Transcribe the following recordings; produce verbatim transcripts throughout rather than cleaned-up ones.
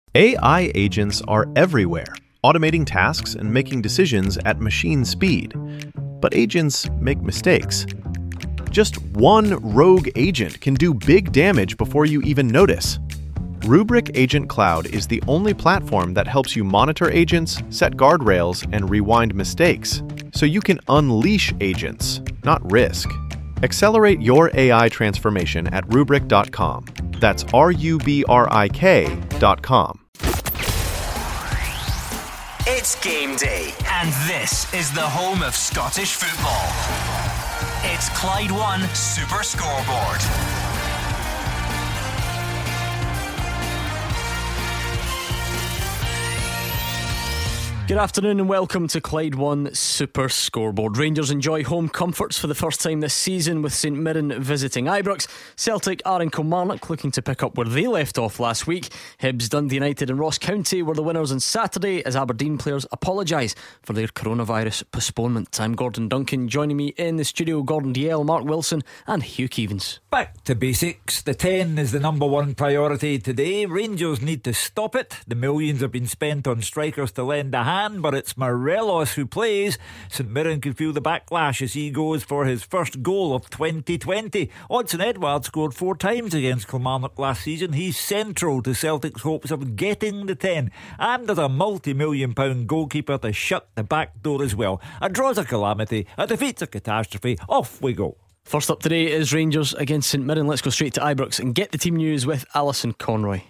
A I agents are everywhere, automating tasks and making decisions at machine speed. But agents make mistakes. Just one rogue agent can do big damage before you even notice. Rubrik Agent Cloud is the only platform that helps you monitor agents, set guardrails, and rewind mistakes, so you can unleash agents, not risk. Accelerate your A I transformation at rubrik dot com. That's R U B R I K dot com. It's game day, and this is the home of Scottish football. It's Clyde One Super Scoreboard. Good afternoon and welcome to Clyde One Super Scoreboard. Rangers enjoy home comforts for the first time this season with St Mirren visiting Ibrox. Celtic are in Kilmarnock looking to pick up where they left off last week. Hibs, Dundee United and Ross County were the winners on Saturday as Aberdeen players apologise for their coronavirus postponement. I'm Gordon Duncan. Joining me in the studio, Gordon Dalziel, Mark Wilson and Hugh Keevins. Back to basics. The ten is the number one priority today. Rangers need to stop it. The millions have been spent on strikers to lend a hand, but it's Morelos who plays. St Mirren could feel the backlash as he goes for his first goal of twenty twenty. Odsonne Edouard scored four times against Kilmarnock last season. He's central to Celtic's hopes of getting the ten. And there's a multi-million pound goalkeeper to shut the back door as well. A draw's a calamity, a defeat's a catastrophe. Off we go. First up today is Rangers against St Mirren. Let's go straight to Ibrox and get the team news with Alison Conroy.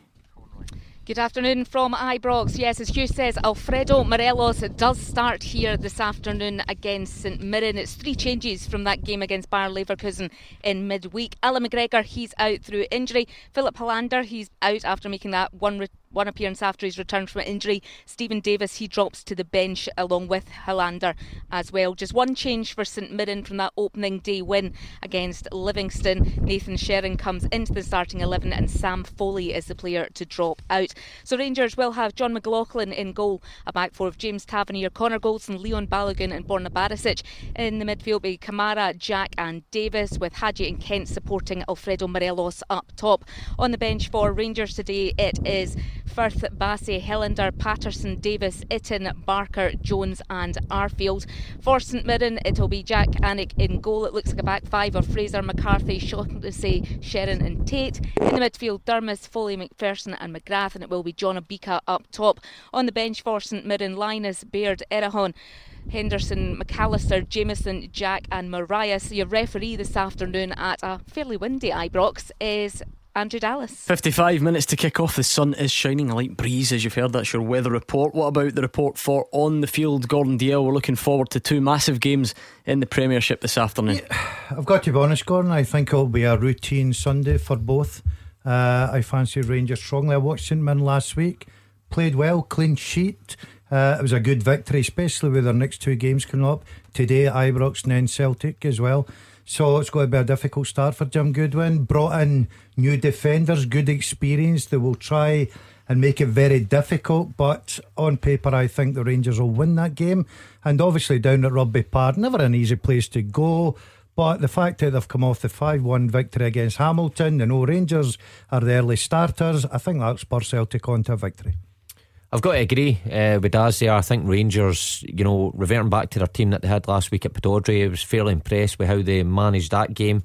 Good afternoon from Ibrox. Yes, as Hugh says, Alfredo Morelos does start here this afternoon against St Mirren. It's three changes from that game against Bayer Leverkusen in midweek. Alan McGregor, he's out through injury. Philip Hollander, he's out after making that one re- one appearance after his return from injury. Stephen Davis, he drops to the bench along with Hollander as well. Just one change for St Mirren from that opening day win against Livingston. Nathan Sherrin comes into the starting eleven and Sam Foley is the player to drop out. So Rangers will have John McLaughlin in goal, a back four of James Tavernier, Connor Goldson, Leon Balogun and Borna Barisic. In the midfield will be Kamara, Jack and Davis, with Hadji and Kent supporting Alfredo Morelos up top. On the bench for Rangers today it is Firth, Bassey, Hellander, Patterson, Davis, Itten, Barker, Jones and Arfield. For St Mirren it'll be Jack Anik in goal. It looks like a back five of Fraser, McCarthy, Shaughnessy, Sherrin and Tate. In the midfield Durmus, Foley, McPherson and McGrath, and it will be John Obika up top. On the bench for St Mirren, Linus, Baird, Erahon, Henderson, McAllister, Jameson, Jack and Marias. Your referee this afternoon at a fairly windy Ibrox is Andrew Dallas. fifty-five minutes to kick off. The sun is shining, a light breeze as you've heard. That's your weather report. What about the report for on the field? Gordon Dalziel, we're looking forward to two massive games in the Premiership this afternoon. Yeah, I've got to be honest, Gordon, I think it'll be a routine Sunday for both. uh, I fancy Rangers strongly. I watched St Mirren last week, played well, clean sheet. Uh, it was a good victory, especially with their next two games coming up today at Ibrox and then Celtic as well. So it's going to be a difficult start for Jim Goodwin. Brought in new defenders, good experience. They will try and make it very difficult, but on paper I think the Rangers will win that game. And obviously down at Rugby Park, never an easy place to go, but the fact that they've come off the five one victory against Hamilton, the no Rangers are the early starters, I think that'll spur Celtic on to a victory. I've got to agree uh, with Daz there. I think Rangers, you know, reverting back to their team that they had last week at Pittodrie, I was fairly impressed with how they managed that game.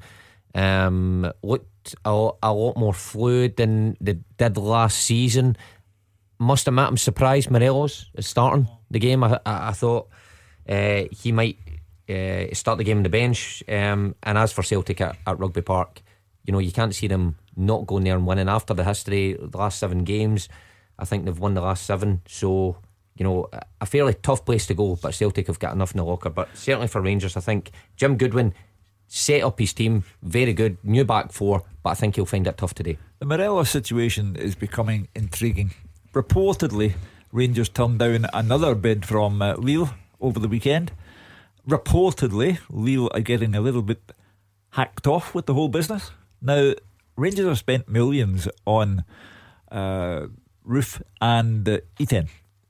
Um, looked a, a lot more fluid than they did last season. Must admit, I'm surprised Morelos is starting the game. I, I, I thought uh, he might uh, start the game on the bench. Um, and as for Celtic at, at Rugby Park, you know, you can't see them not going there and winning after the history, the last seven games. I think they've won the last seven, so you know, a fairly tough place to go, but Celtic have got enough in the locker. But certainly for Rangers, I think Jim Goodwin set up his team very good, new back four, but I think he'll find it tough today. The Morelos situation is becoming intriguing. Reportedly Rangers turned down another bid from uh, Lille over the weekend. Reportedly Lille are getting a little bit hacked off with the whole business. Now Rangers have spent millions on uh, Roof and uh, Iten.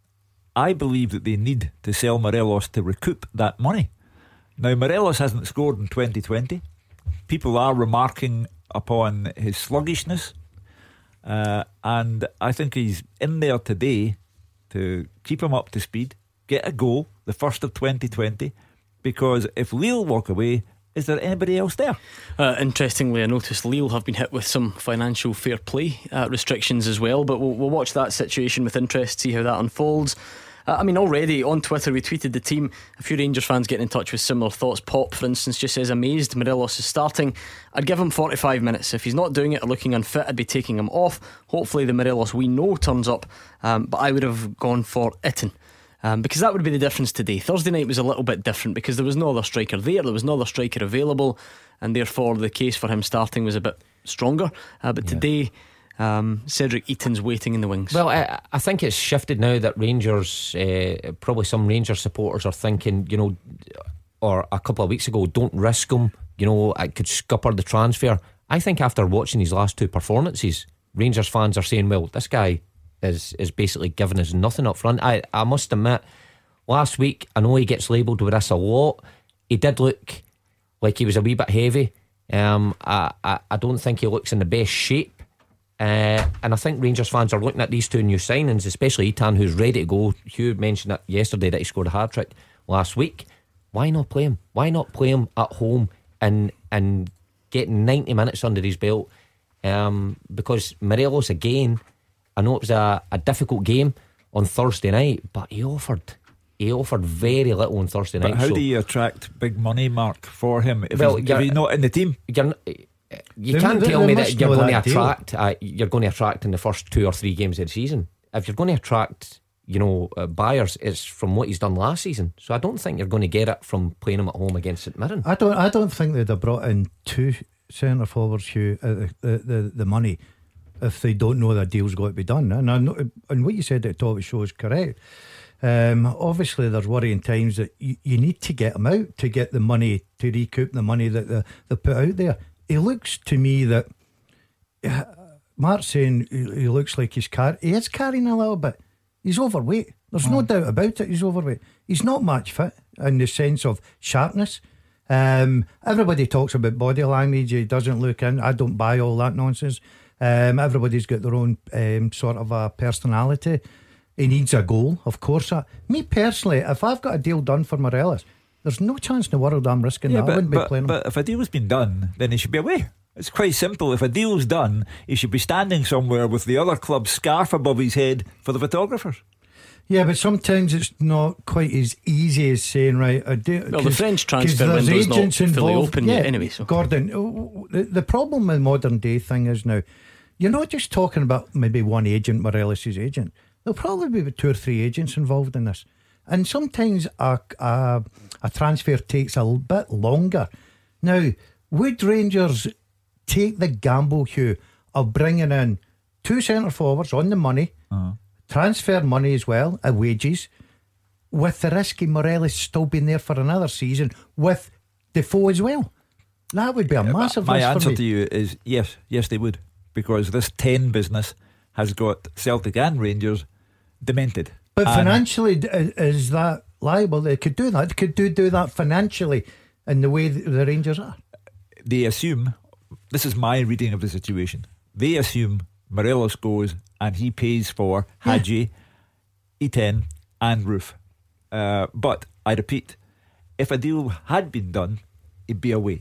I believe that they need to sell Morelos to recoup that money. Now Morelos hasn't scored in twenty twenty. People are remarking upon his sluggishness. uh, and I think he's in there today to keep him up to speed, get a goal, the first of twenty twenty, because if Lille walk away, is there anybody else there? Uh, interestingly, I noticed Lille have been hit with some financial fair play uh, restrictions as well, but we'll, we'll watch that situation with interest, see how that unfolds. Uh, I mean, already on Twitter we tweeted the team. A few Rangers fans getting in touch with similar thoughts. Pop, for instance, just says, amazed Morelos is starting. I'd give him forty-five minutes. If he's not doing it or looking unfit, I'd be taking him off. Hopefully the Morelos we know turns up, um, but I would have gone for Itten. Um, because that would be the difference today. Thursday night was a little bit different because there was no other striker there, there was no other striker available, and therefore the case for him starting was a bit stronger. Uh, but yeah. today, um, Cedric Eaton's waiting in the wings. Well, I, I think it's shifted now that Rangers, uh, probably some Rangers supporters are thinking, you know, or a couple of weeks ago, don't risk him, you know, I could scupper the transfer. I think after watching his last two performances, Rangers fans are saying, well, this guy is is basically giving us nothing up front. I, I must admit, last week, I know he gets labelled with this a lot. He did look like he was a wee bit heavy. um, I, I, I don't think he looks in the best shape, uh, and I think Rangers fans are looking at these two new signings, especially Itan, who's ready to go. Hugh mentioned that yesterday that he scored a hat-trick last week. Why not play him? Why not play him at home and, and get ninety minutes under his belt? Um, because Morelos, again, I know it was a, a difficult game on Thursday night, but he offered he offered very little on Thursday but night. How so do you attract big money, Mark, for him if, well, he's, if he's not in the team? You're, you They- can't they- tell they me must that you're know going that to deal. attract uh, you're going to attract in the first two or three games of the season. If you're going to attract, you know, uh, buyers, it's from what he's done last season. So I don't think you're going to get it from playing him at home against St Mirren. I don't I don't think they'd have brought in two centre forwards, Hugh, uh, the, the, the, the money, if they don't know the deal's got to be done. And I know, and what you said at the top of the show is correct. Um, obviously there's worrying times that you, you need to get him out to get the money, to recoup the money that they, they put out there. He looks to me that uh, Mark's saying he, he looks like he's car- he is carrying a little bit. He's overweight, there's no doubt about it. He's overweight. He's not match fit in the sense of sharpness. Um, everybody talks about body language. He doesn't look in. I don't buy all that nonsense. Um, everybody's got their own um, sort of a personality. He needs a goal, of course. Uh, me personally, if I've got a deal done for Morelos, there's no chance in the world I'm risking Yeah, that. but, I wouldn't be but, playing him. but if a deal's been done, then he should be away. It's quite simple. If a deal's done, he should be standing somewhere with the other club's scarf above his head for the photographers. Yeah, but sometimes it's not quite as easy as saying, right, a deal, Well, the French transfer window's not fully open yet anyway, so. Gordon, oh, the, the problem with modern day thing is now, you're not just talking about maybe one agent, Morelos' agent. There'll probably be about two or three agents involved in this. And sometimes a, a, a transfer takes a l- bit longer. Now, would Rangers take the gamble, Hugh, of bringing in two centre forwards on the money, uh-huh. transfer money as well, at wages, with the risk of Morelos still being there for another season with Defoe as well? That would be a massive My risk answer for me. to you is yes, yes they would, because this ten business has got Celtic and Rangers demented. But and financially, d- is that liable? They could do that. They could do, do that financially in the way that the Rangers are. they assume, this is my reading of the situation, they assume Morelos goes and he pays for Hadji, Iten and Roof. Uh, but I repeat, if a deal had been done, he'd be away.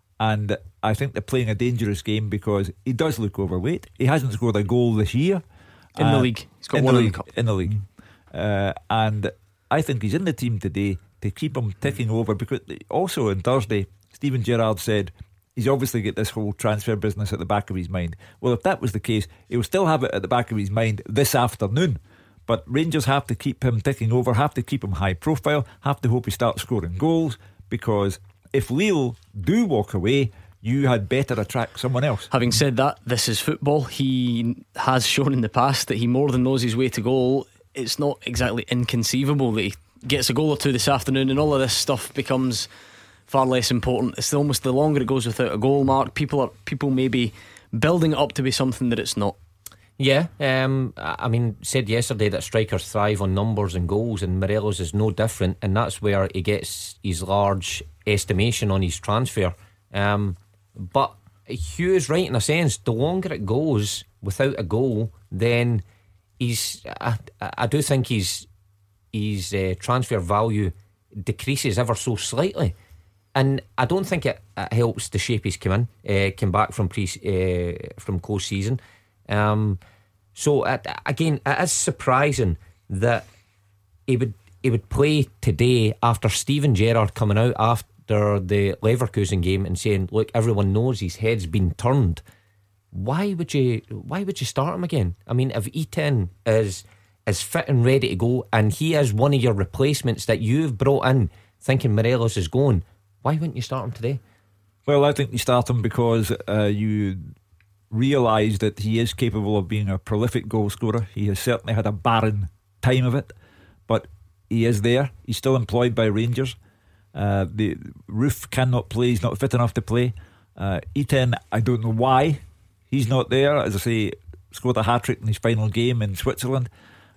And I think they're playing a dangerous game because he does look overweight. He hasn't scored a goal this year in uh, the league. He's got in one the in the league, cup. in the league. Uh, and I think he's in the team today to keep him ticking over, because also on Thursday Stephen Gerrard said he's obviously got this whole transfer business at the back of his mind. Well, if that was the case, he'll still have it at the back of his mind this afternoon. But Rangers have to keep him ticking over, have to keep him high profile, have to hope he starts scoring goals, because if Lille do walk away, you had better attract someone else. Having said that, this is football. He has shown in the past that he more than knows his way to goal. It's not exactly inconceivable that he gets a goal or two this afternoon and all of this stuff becomes far less important. It's almost the longer it goes without a goal, Mark, people are people may be building it up to be something that it's not. Yeah, um, I mean, said yesterday that strikers thrive on numbers and goals, and Morelos is no different, and that's where he gets his large estimation on his transfer. Um, but Hugh is right in a sense. The longer it goes without a goal, then he's I, I do think he's his uh, transfer value decreases ever so slightly, and I don't think it, it helps the shape he's come in, uh, came back from pre uh, from coast season. Um, so uh, again, it is surprising that he would he would play today after Steven Gerrard coming out after the Leverkusen game and saying, "Look, everyone knows his head's been turned." Why would you? Why would you start him again? I mean, if Etienne is is fit and ready to go, and he is one of your replacements that you've brought in, thinking Morelos is going, why wouldn't you start him today? Well, I think you start him because uh, you realise that he is capable of being a prolific goal scorer. He has certainly had a barren time of it, but he is there. He's still employed by Rangers. Uh, the Roof cannot play. He's not fit enough to play. Uh, Etienne, I don't know why he's not there. As I say, scored a hat-trick in his final game in Switzerland.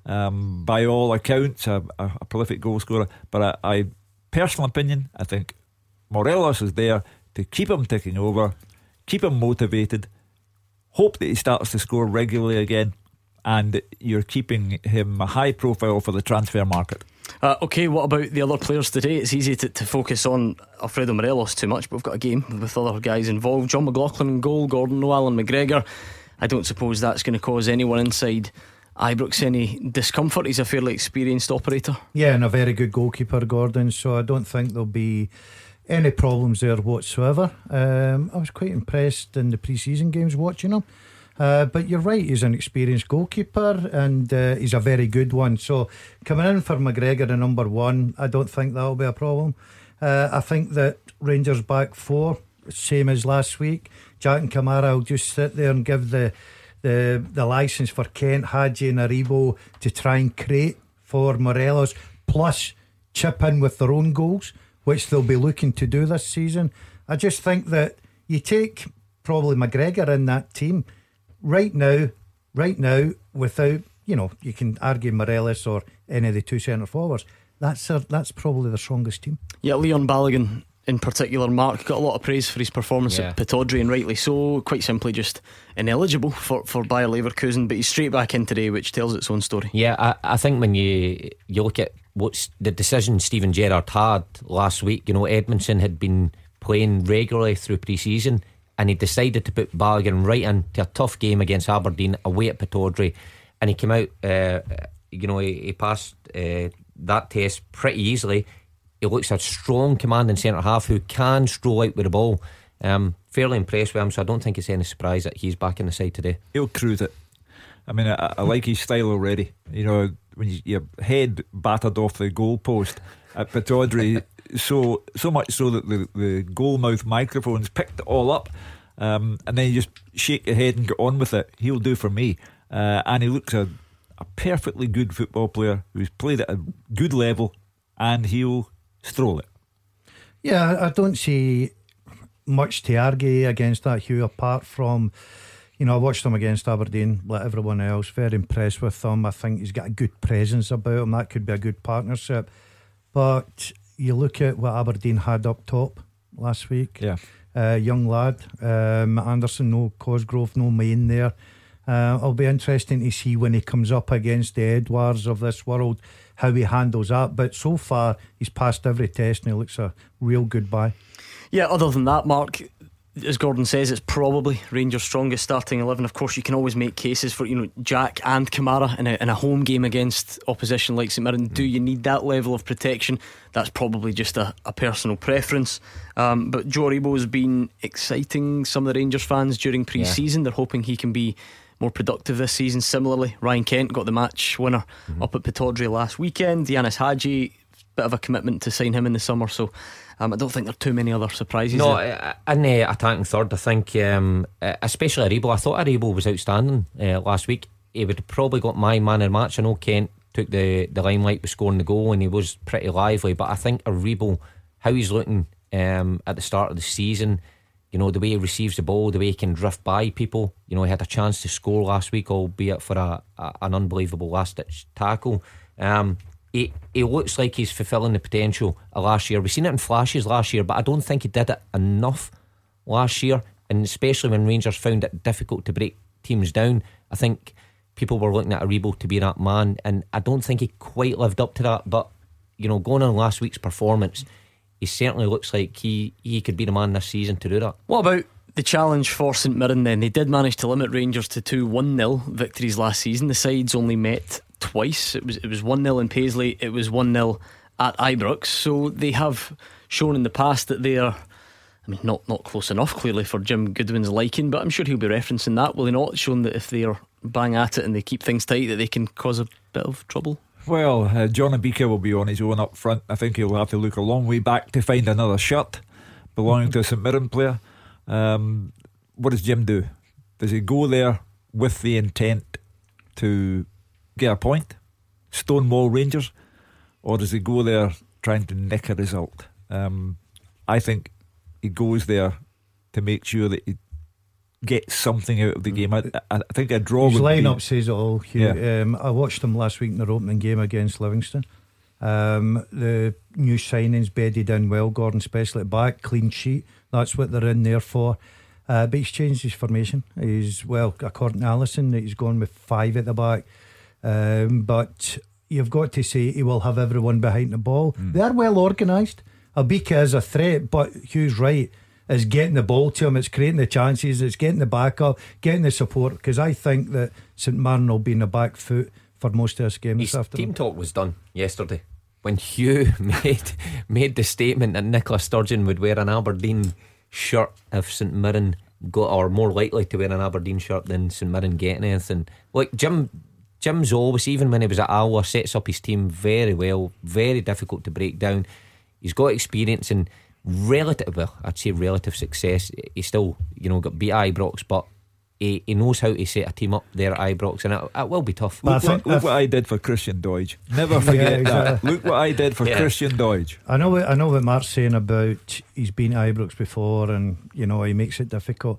Um, by all accounts, a, a, a prolific goal scorer. But I, I, personal opinion, I think Morelos is there to keep him ticking over, keep him motivated, hope that he starts to score regularly again, and you're keeping him a high profile for the transfer market. Uh, okay, what about the other players today? It's easy to, to focus on Alfredo Morelos too much, but we've got a game with other guys involved. John McLaughlin in goal, Gordon Noel, Alan McGregor. I don't suppose that's going to cause anyone inside Ibrox any discomfort. He's a fairly experienced operator. Yeah, and a very good goalkeeper, Gordon, so I don't think there'll be any problems there whatsoever. um, I was quite impressed in the pre-season games watching him. Uh, but you're right, he's an experienced goalkeeper, and uh, he's a very good one. So coming in for McGregor at number one, I don't think that'll be a problem. uh, I think that Rangers back four, same as last week. Jack and Kamara will just sit there and give the the, the licence for Kent, Hadji and Aribo to try and create for Morelos, plus chip in with their own goals, which they'll be looking to do this season. I just think that you take probably McGregor in that team right now, right now, without, you know, you can argue Morelos or any of the two centre forwards. That's a, that's probably the strongest team. Yeah, Leon Balogun in particular, Mark, got a lot of praise for his performance yeah. at Pittodrie, and rightly so. Quite simply just ineligible for, for Bayer Leverkusen, but he's straight back in today, which tells its own story. Yeah, I, I think when you you look at what's the decision Steven Gerrard had last week, you know, Edmondson had been playing regularly through pre-season, and he decided to put Balogun right into a tough game against Aberdeen away at Pittodrie, and he came out, uh, you know, he, he passed uh, that test pretty easily. He looks a strong commanding centre half who can stroll out with the ball. Um, fairly impressed with him, so I don't think it's any surprise that he's back in the side today. He'll cruise it. I mean, I, I like his style already. You know, when you, your head battered off the goal post at Pittodrie, so so much so that the, the goal mouth microphones picked it all up, um, and then you just shake your head and get on with it. He'll do for me. Uh, and he looks a, a perfectly good football player who's played at a good level, and he'll stroll it. Yeah, I don't see much to argue against that, Hugh, apart from, you know, I watched him against Aberdeen like everyone else, very impressed with him. I think he's got a good presence about him. That could be a good partnership. But you look at what Aberdeen had up top last week. Yeah, uh, young lad, um, Anderson, no Cosgrove, no Main there. Uh, it'll be interesting to see when he comes up against the Edwards of this world how he handles that. But so far he's passed every test and he looks a real good buy. Yeah, other than that, Mark, as Gordon says, it's probably Rangers' strongest starting eleven. Of course, you can always make cases for, you know, Jack and Kamara in a, in a home game against opposition like St Mirren. Mm. Do you need that level of protection? That's probably just a, a personal preference. Um, but Joe Aribo's been exciting some of the Rangers fans during pre-season. Yeah. They're hoping he can be more productive this season. Similarly, Ryan Kent got the match winner mm-hmm. up at Pittodrie last weekend. Yanis Hadji, bit of a commitment to sign him in the summer, so um, I don't think there are too many other surprises. No, uh, in the uh, attacking third, I think um, uh, especially Aribo, I thought Aribo was outstanding uh, last week. He would have probably got my man of the match. I know Kent took the, the limelight with scoring the goal and he was pretty lively, but I think Aribo, how he's looking um, at the start of the season, you know, the way he receives the ball, the way he can drift by people. You know, he had a chance to score last week, albeit for a, a an unbelievable last ditch tackle. um, He, he looks like he's fulfilling the potential of last year. We've seen it in flashes last year, but I don't think he did it enough last year, and especially when Rangers found it difficult to break teams down. I think people were looking at Aribo to be that man, and I don't think he quite lived up to that. But you know, going on last week's performance, he certainly looks like he, he could be the man this season to do that. What about the challenge for St Mirren then? They did manage to limit Rangers to two one nil victories last season. The sides only met twice. It was it was one nil in Paisley, it was one nil at Ibrox. So they have shown in the past that they are, I mean, not, not close enough clearly for Jim Goodwin's liking, but I'm sure he'll be referencing that, will he not? Shown that if they are bang at it and they keep things tight, that they can cause a bit of trouble. Well, uh, John Abika will be on his own up front. I think he'll have to look a long way back to find another shirt belonging to a St Mirren player. Um, what does Jim do? Does he go there with the intent to get a point, stonewall Rangers, or does he go there trying to nick a result? Um, I think he goes there to make sure that he gets something out of the game. I, I think a draw His would line-up be, says it all, Hugh. Yeah. um, I watched them last week in their opening game against Livingston. Um, the new signings bedded in well. Gordon especially at back, clean sheet, that's what they're in there for. uh, But he's changed his formation. He's, well, according to Allison, he's gone with five at the back. um, But you've got to say he will have everyone behind the ball. mm. They are well organised. Abika is a threat, but Hugh's right, is getting the ball to him, it's creating the chances, it's getting the backup, getting the support, because I think that St Mirren will be in the back foot for most of this game His this afternoon. team talk was done yesterday when Hugh made made the statement that Nicola Sturgeon would wear an Aberdeen shirt if St Mirren got, or more likely to wear an Aberdeen shirt than St Mirren getting anything. Like Jim Jim's always, even when he was at Alloa, sets up his team very well, very difficult to break down. He's got experience and relative, well, I'd say relative success. He still, you know, got beat Ibrox, but he, he knows how to set a team up there at Ibrox, and it, it will be tough. Look, what, look what I did for Christian Doidge. Never forget Yeah, exactly. that. Look what I did for Yeah. Christian Doidge. I know what, I know what Mark's saying about he's been at Ibrox before and, you know, he makes it difficult.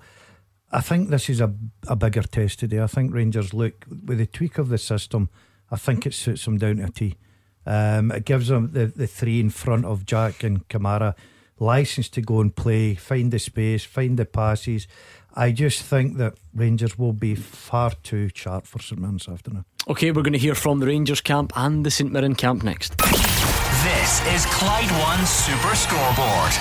I think this is a, a bigger test today. I think Rangers look, with the tweak of the system, I think it suits them down to a T. Um, it gives them the, the three in front of Jack and Kamara license to go and play, find the space, find the passes. I just think that Rangers will be far too sharp for St Mirren this afternoon. Okay, we're going to hear from the Rangers camp and the St Mirren camp next. This is Clyde One Super Scoreboard.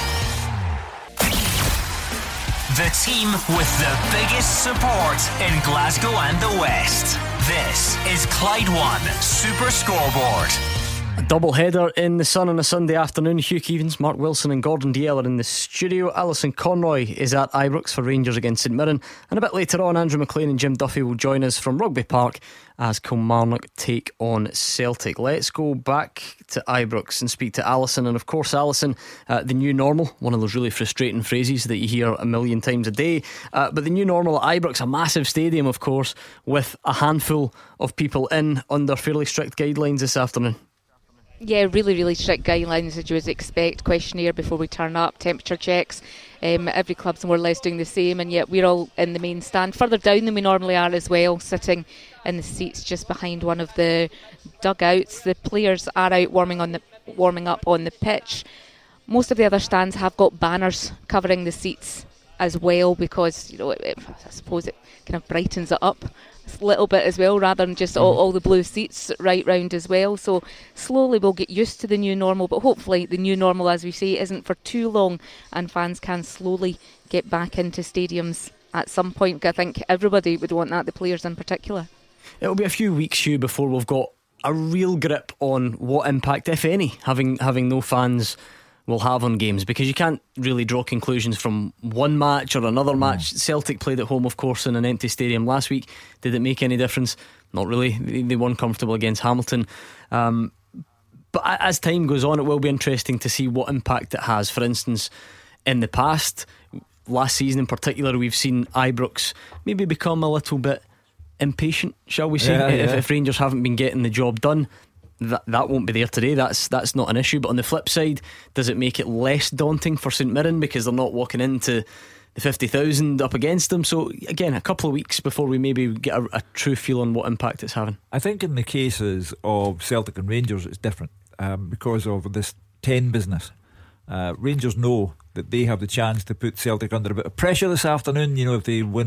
The team with the biggest support in Glasgow and the West. This is Clyde One Super Scoreboard. A double header in the Sun on a Sunday afternoon. Hugh Keevins, Mark Wilson and Gordon Dalziel are in the studio. Alison Conroy is at Ibrox for Rangers against St Mirren, and a bit later on Andrew McLean and Jim Duffy will join us from Rugby Park as Kilmarnock take on Celtic. Let's go back to Ibrox and speak to Alison. And of course, Alison, uh, the new normal, one of those really frustrating phrases that you hear a million times a day, uh, but the new normal at Ibrox, a massive stadium of course, with a handful of people in under fairly strict guidelines this afternoon. Yeah, really, really strict guidelines as you would expect. Questionnaire before we turn up, temperature checks. Um, every club's more or less doing the same, and yet we're all in the main stand, further down than we normally are as well, sitting in the seats just behind one of the dugouts. The players are out warming on the warming up on the pitch. Most of the other stands have got banners covering the seats as well, because you know it, it, I suppose it kind of brightens it up a little bit as well, rather than just all, all the blue seats right round as well. So slowly we'll get used to the new normal, but hopefully the new normal, as we say, isn't for too long and fans can slowly get back into stadiums at some point. I think everybody would want that, the players in particular. It'll be a few weeks, Hugh, before we've got a real grip on what impact, if any, having having no fans will have on games, because you can't really draw conclusions from one match or another match. Celtic played at home, of course, in an empty stadium last week. Did it make any difference? Not really. They weren't comfortable against Hamilton. Um, but as time goes on, it will be interesting to see what impact it has. For instance, in the past, last season in particular, we've seen Ibrox maybe become a little bit impatient, shall we say, yeah, if, yeah. if Rangers haven't been getting the job done. That that won't be there today. That's that's not an issue. But on the flip side, does it make it less daunting for St Mirren because they're not walking into the fifty thousand up against them? So again, a couple of weeks before we maybe get a, a true feel on what impact it's having. I think in the cases of Celtic and Rangers it's different, um, because of this ten business. uh, Rangers know that they have the chance to put Celtic under a bit of pressure this afternoon. You know, if they win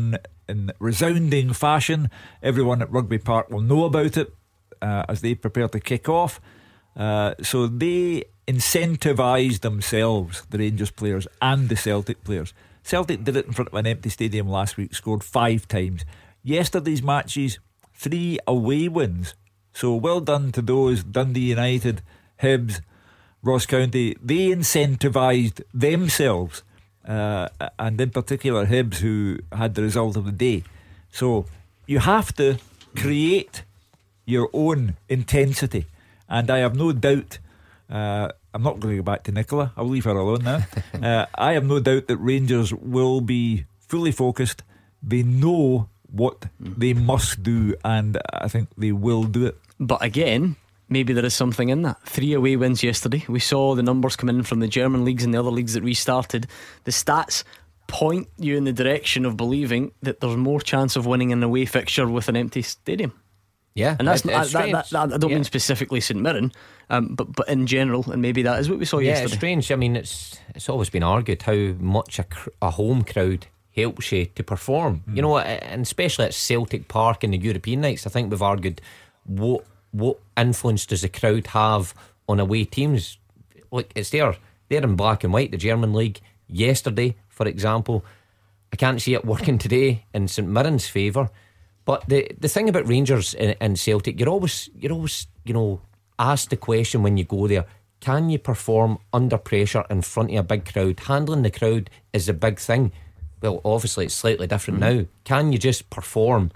in resounding fashion. Everyone at Rugby Park will know about it uh, as they prepare to kick off. Uh, so they incentivised themselves, the Rangers players and the Celtic players. Celtic did it in front of an empty stadium last week, scored five times. Yesterday's matches, three away wins. So well done to those. Dundee United, Hibs, Ross County. They incentivised themselves, uh, and in particular Hibs, who had the result of the day. So you have to create your own intensity, and I have no doubt, uh, I'm not going to go back to Nicola, I'll leave her alone now. uh, I have no doubt that Rangers will be fully focused. They know what they must do, and I think they will do it. But again, maybe there is something in that. Three away wins yesterday. We saw the numbers come in from the German leagues and the other leagues that restarted. The stats point you in the direction of believing that there's more chance of winning an away fixture with an empty stadium. Yeah, and that's it, that, that, that, that, I don't yeah. mean specifically St Mirren, um, but but in general, and maybe that is what we saw yeah, yesterday. It's strange. I mean, it's it's always been argued how much a, cr- a home crowd helps you to perform. Mm. You know, and especially at Celtic Park in the European nights, I think we've argued what what influence does the crowd have on away teams. Look, it's there, they're in black and white. The German league yesterday, for example, I can't see it working today in St Mirren's favour. But the the thing about Rangers and, and Celtic, you're always you're always you know asked the question when you go there: can you perform under pressure in front of a big crowd? Handling the crowd is a big thing. Well, obviously it's slightly different mm. now. Can you just perform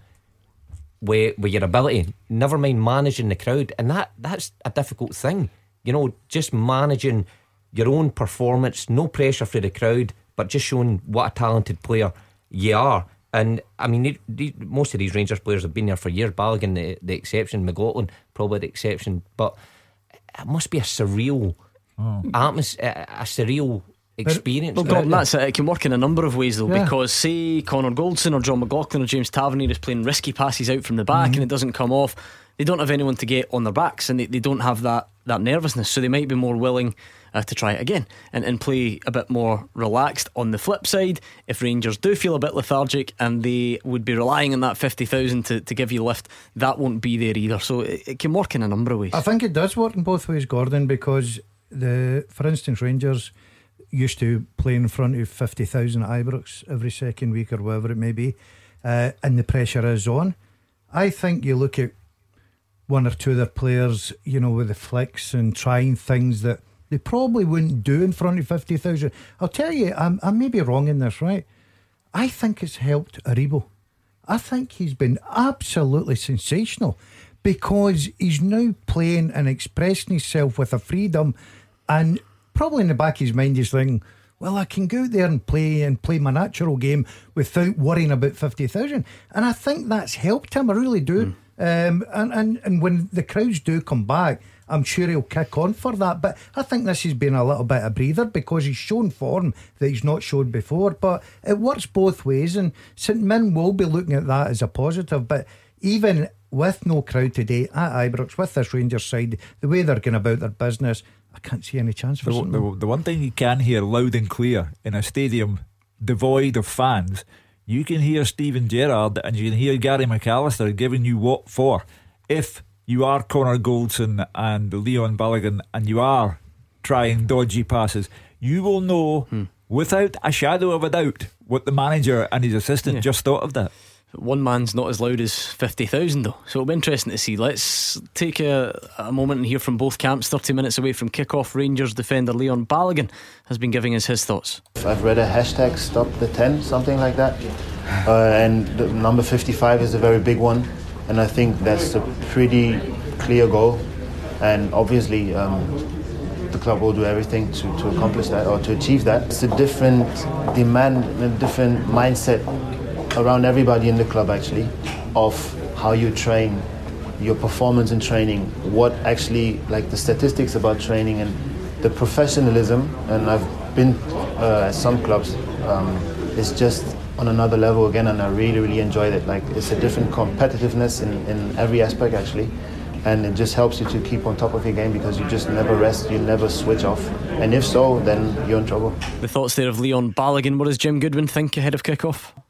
with with your ability? Never mind managing the crowd, and that that's a difficult thing. You know, just managing your own performance, no pressure for the crowd, but just showing what a talented player you are. And I mean, they, they, most of these Rangers players have been there for years. Balogun, the, the exception, McLaughlin, probably the exception. But it must be a surreal oh. atmosphere, a, a surreal experience. Well, Gordon, that's it. It can work in a number of ways, though, yeah. because say Connor Goldson or John McLaughlin or James Tavernier is playing risky passes out from the back mm-hmm. and it doesn't come off. They don't have anyone to get on their backs, and they, they don't have that, that nervousness, so they might be more willing uh, to try it again and, and play a bit more relaxed. On the flip side, if Rangers do feel a bit lethargic and they would be relying on that fifty thousand to, to give you a lift, that won't be there either. So it, it can work in a number of ways. I think it does work in both ways, Gordon, because the for instance Rangers used to play in front of fifty thousand at Ibrox every second week or whatever it may be, uh, and the pressure is on. I think you look at one or two of their players, you know, with the flicks and trying things that they probably wouldn't do in front of fifty thousand. I'll tell you, I'm, I may be wrong in this, right? I think it's helped Aribo. I think he's been absolutely sensational because he's now playing and expressing himself with a freedom, and probably in the back of his mind he's thinking, well, I can go out there and play and play my natural game without worrying about fifty thousand. And I think that's helped him, I really do. Mm. Um, and, and, and when the crowds do come back, I'm sure he'll kick on for that. But I think this has been a little bit of a breather because he's shown form that he's not showed before. But it works both ways, and St Mirren will be looking at that as a positive. But even with no crowd today at Ibrox, with this Rangers side, the way they're going about their business, I can't see any chance for the, St the, the one thing you can hear loud and clear in a stadium devoid of fans, you can hear Steven Gerrard and you can hear Gary McAllister giving you what for. If you are Connor Goldson and Leon Balogun and you are trying dodgy passes, you will know hmm. without a shadow of a doubt what the manager and his assistant yeah. just thought of that. One man's not as loud as fifty thousand though, so it'll be interesting to see. Let's take a, a moment and hear from both camps. Thirty minutes away from kick-off, Rangers defender Leon Balogun has been giving us his thoughts. I've read a hashtag stop the ten, something like that, uh, and the number fifty-five is a very big one, and I think that's a pretty clear goal, and obviously um, the club will do everything to, to accomplish that or to achieve that. It's a different demand, a different mindset around everybody in the club actually, of how you train, your performance in training, what actually, like the statistics about training and the professionalism. And I've been uh, at some clubs, um, it's just on another level again, and I really really enjoyed it. Like, it's a different competitiveness in, in every aspect actually, and it just helps you to keep on top of your game because you just never rest, you never switch off, and if so, then you're in trouble. The thoughts there of Leon Balogun. What does Jim Goodwin think ahead of kick-off?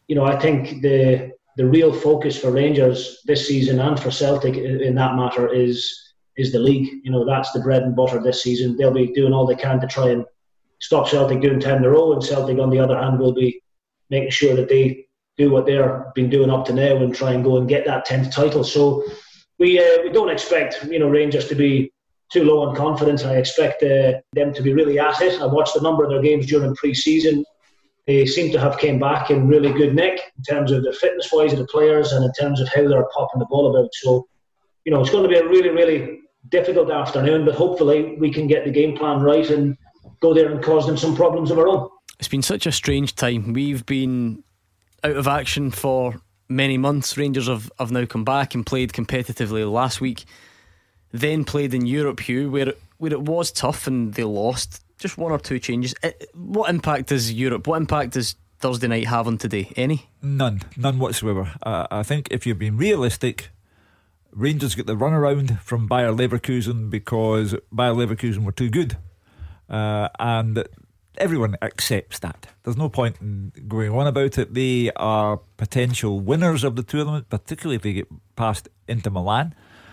you know, I think the the real focus for Rangers this season, and for Celtic in that matter, is is the league. You know, that's the bread and butter this season. They'll be doing all they can to try and stop Celtic doing ten in a row, and Celtic, on the other hand, will be making sure that they do what they've been doing up to now and try and go and get that tenth title. So we uh, we don't expect, you know, Rangers to be too low on confidence. I expect uh, them to be really at it. I watched a number of their games during pre-season. They seem to have came back in really good nick in terms of the fitness-wise of the players and in terms of how they're popping the ball about. So, you know, it's going to be a really, really difficult afternoon, but hopefully we can get the game plan right and go there and cause them some problems of our own. It's been such a strange time. We've been out of action for many months. Rangers have, have now come back and played competitively last week, then played in Europe, Hugh, where it, where it was tough and they lost. Just one or two changes. It, what impact does Europe, what impact does Thursday night have on today? Any? None, none whatsoever. uh, I think if you've been realistic, Rangers get the runaround from Bayer Leverkusen because Bayer Leverkusen were too good, uh, and everyone accepts that. There's no point in going on about it. They are potential winners of the tournament, particularly if they get past Inter Milan.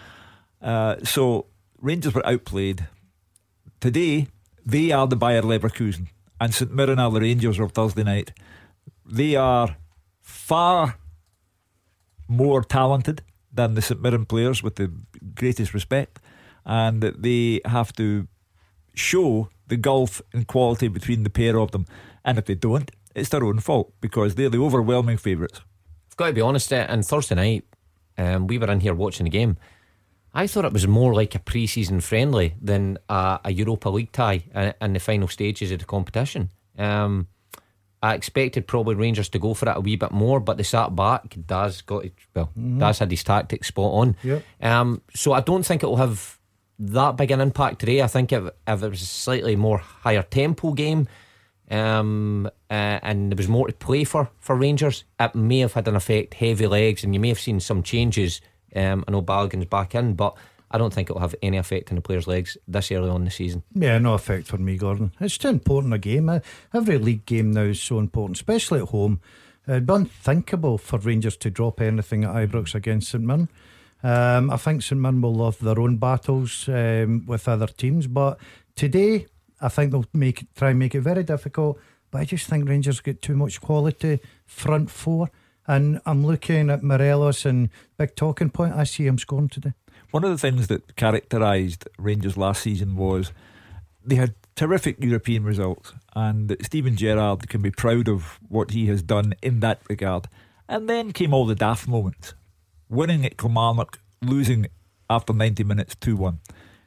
Uh, so Rangers were outplayed. Today they are the Bayer Leverkusen, and St Mirren are the Rangers of Thursday night. They are far more talented than the St Mirren players, with the greatest respect, and they have to show the gulf in quality between the pair of them, and if they don't, it's their own fault, because they're the overwhelming favourites. I've got to be honest, uh, and Thursday night um, we were in here watching the game. I thought it was more like a pre-season friendly than a, a Europa League tie in, in the final stages of the competition. um, I expected probably Rangers to go for it a wee bit more, but they sat back. Daz got it, well, mm-hmm. Daz had his tactics spot on. Yep. Um, so I don't think it will have that big an impact today. I think if, if it was a slightly more higher tempo game, um, uh, and there was more to play for for Rangers, it may have had an effect. Heavy legs, and you may have seen some changes. um, I know Balogun's back in, but I don't think it will have any effect on the players' legs this early on in the season. Yeah, no effect for me, Gordon. It's too important a game. Every league game now is so important, especially at home. It'd be unthinkable for Rangers to drop anything at Ibrox against St Mirren. Um, I think St Mirren will love their own battles um, with other teams, but today I think they'll make try and make it very difficult. But I just think Rangers get too much quality front four, and I'm looking at Morelos and big talking point. I see him scoring today. One of the things that characterised Rangers last season was they had terrific European results, and Steven Gerrard can be proud of what he has done in that regard. And then came all the daft moments. Winning at Kilmarnock, losing after ninety minutes two one.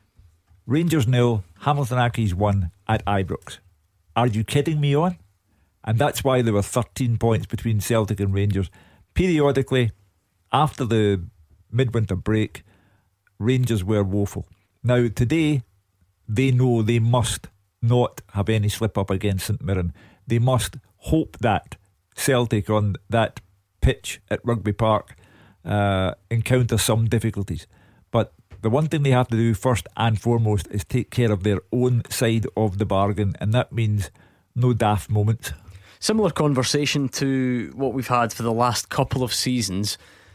Rangers nil, Hamilton Accies one at Ibrox. Are you kidding me on? And that's why there were thirteen points between Celtic and Rangers. Periodically, after the midwinter break, Rangers were woeful. Now today they know they must not have any slip up against St Mirren. They must hope that Celtic on that pitch at Rugby Park uh, encounter some difficulties. But the one thing they have to do first and foremost is take care of their own side of the bargain, and that means no daft moments. Similar conversation to what we've had for the last couple of seasons.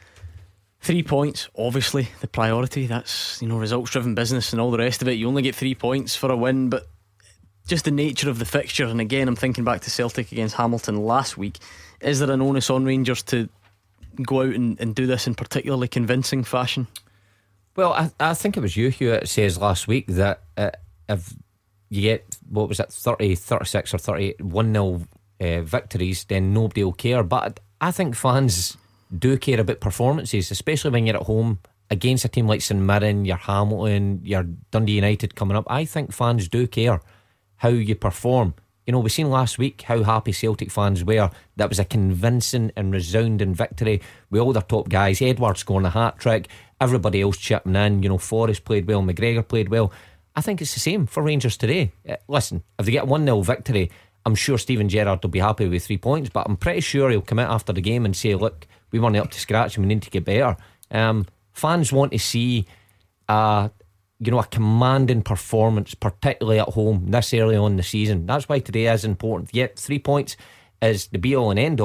Three points, obviously the priority. That's, you know, results driven business and all the rest of it. You only get three points for a win, but just the nature of the fixture. And again, I'm thinking back to Celtic against Hamilton last week. Is there an onus on Rangers to go out and, and do this in particularly convincing fashion? Well, I, I think it was you, Hugh, it says last week that uh, if you get, what was it, thirty, thirty-six or thirty-eight one nil uh, victories, then nobody will care. But I think fans do care about performances, especially when you're at home against a team like St Mirren, your Hamilton, your Dundee United coming up. I think fans do care how you perform. You know, we've seen last week how happy Celtic fans were. That was a convincing and resounding victory with all their top guys. Edward scoring a hat-trick, everybody else chipping in. You know, Forrest played well, McGregor played well. I think it's the same for Rangers today. Uh, listen, if they get a one nil victory, I'm sure Steven Gerrard will be happy with three points, but I'm pretty sure he'll come out after the game and say, look, we weren't up to scratch and we need to get better. Um, fans want to see uh, you know, a commanding performance, particularly at home this early on in the season. That's why today is important. Yet three points is the be all and end all,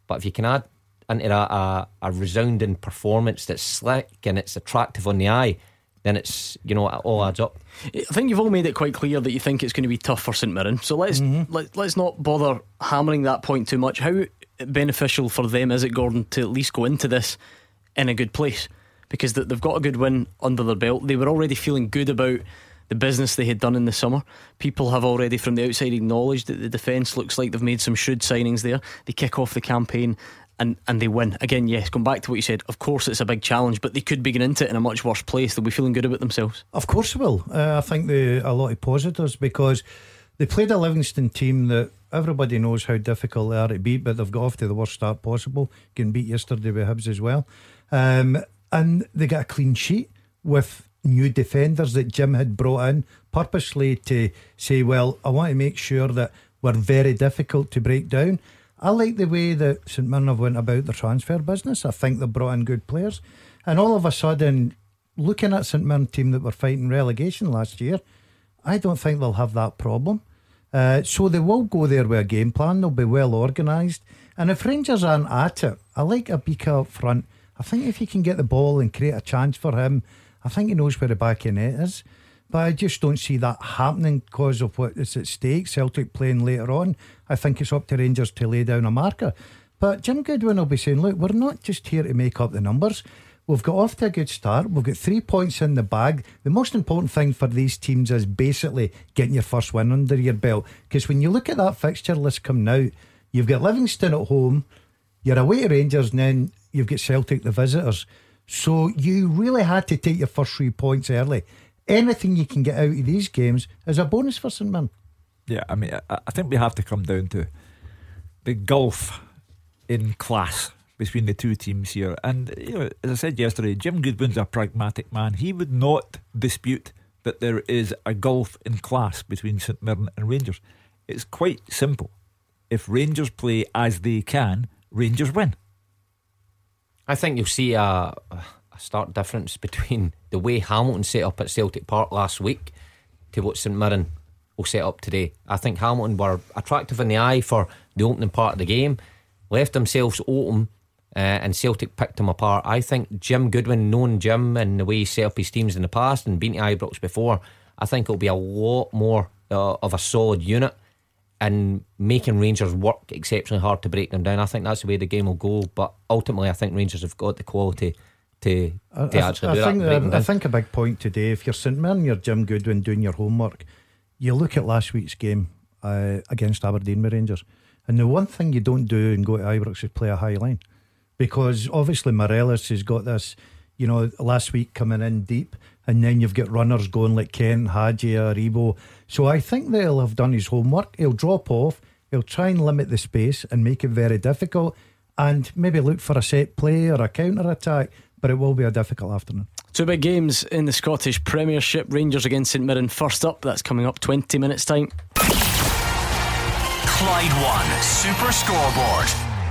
But if you can add into that a, a resounding performance that's slick and it's attractive on the eye, then it's, you know, it all adds up. I think you've all made it quite clear that you think it's going to be tough for St Mirren. So let's mm-hmm. let, let's not bother hammering that point too much. How beneficial for them is it, Gordon, to at least go into this in a good place? Because they've got a good win under their belt. They were already feeling good about the business they had done in the summer. People have already from the outside acknowledged that the defence looks like they've made some shrewd signings there. They kick off the campaign and, and they win. Again, yes, going back to what you said, of course it's a big challenge, but they could be getting into it in a much worse place. They'll be feeling good about themselves. Of course they will. uh, I think they, a lot of positives, because they played a Livingston team that everybody knows how difficult they are to beat, but they've got off to the worst start possible, getting beat yesterday with Hibs as well. um, And they got a clean sheet with new defenders that Jim had brought in purposely to say, well, I want to make sure that we're very difficult to break down. I like the way that St Mirren have went about their transfer business. I think they've brought in good players, and all of a sudden, looking at St Mirren team that were fighting relegation last year, I don't think they'll have that problem. uh, So they will go there with a game plan. They'll be well organised, and if Rangers aren't at it, I like Abika up front. I think if you can get the ball and create a chance for him, I think he knows where the back of net is. But I just don't see that happening because of what is at stake. Celtic playing later on. I think it's up to Rangers to lay down a marker. But Jim Goodwin will be saying, look, we're not just here to make up the numbers. We've got off to a good start. We've got three points in the bag. The most important thing for these teams is basically getting your first win under your belt. Because when you look at that fixture list coming out, you've got Livingston at home, you're away to Rangers, and then you've got Celtic the visitors. So you really had to take your first three points early. Anything you can get out of these games is a bonus for St Mirren. Yeah, I mean, I, I think we have to come down to the gulf in class between the two teams here. And, you know, as I said yesterday, Jim Goodwin's a pragmatic man. He would not dispute that there is a gulf in class between St Mirren and Rangers. It's quite simple. If Rangers play as they can, Rangers win. I think you'll see a, a stark difference between the way Hamilton set up at Celtic Park last week to what St Mirren will set up today. I think Hamilton were attractive in the eye for the opening part of the game, left themselves open, uh, and Celtic picked them apart. I think Jim Goodwin, knowing Jim and the way he set up his teams in the past and been to Ibrox before, I think it'll be a lot more uh, of a solid unit and making Rangers work exceptionally hard to break them down. I think that's the way the game will go. But ultimately, I think Rangers have got the quality to, to I, actually I, do I think, that. I, I think a big point today, if you're St Mirren, you're Jim Goodwin doing your homework, you look at last week's game uh, against Aberdeen with Rangers, and the one thing you don't do and go to Ibrox is play a high line, because obviously Morelos has got this, you know, last week coming in deep, and then you've got runners going like Ken, Hadji, Aribo. So I think that he'll have done his homework. He'll drop off, he'll try and limit the space and make it very difficult, and maybe look for a set play or a counter attack. But it will be a difficult afternoon. Two big games in the Scottish Premiership. Rangers against St Mirren first up. That's coming up twenty minutes time. Clyde One Super Scoreboard.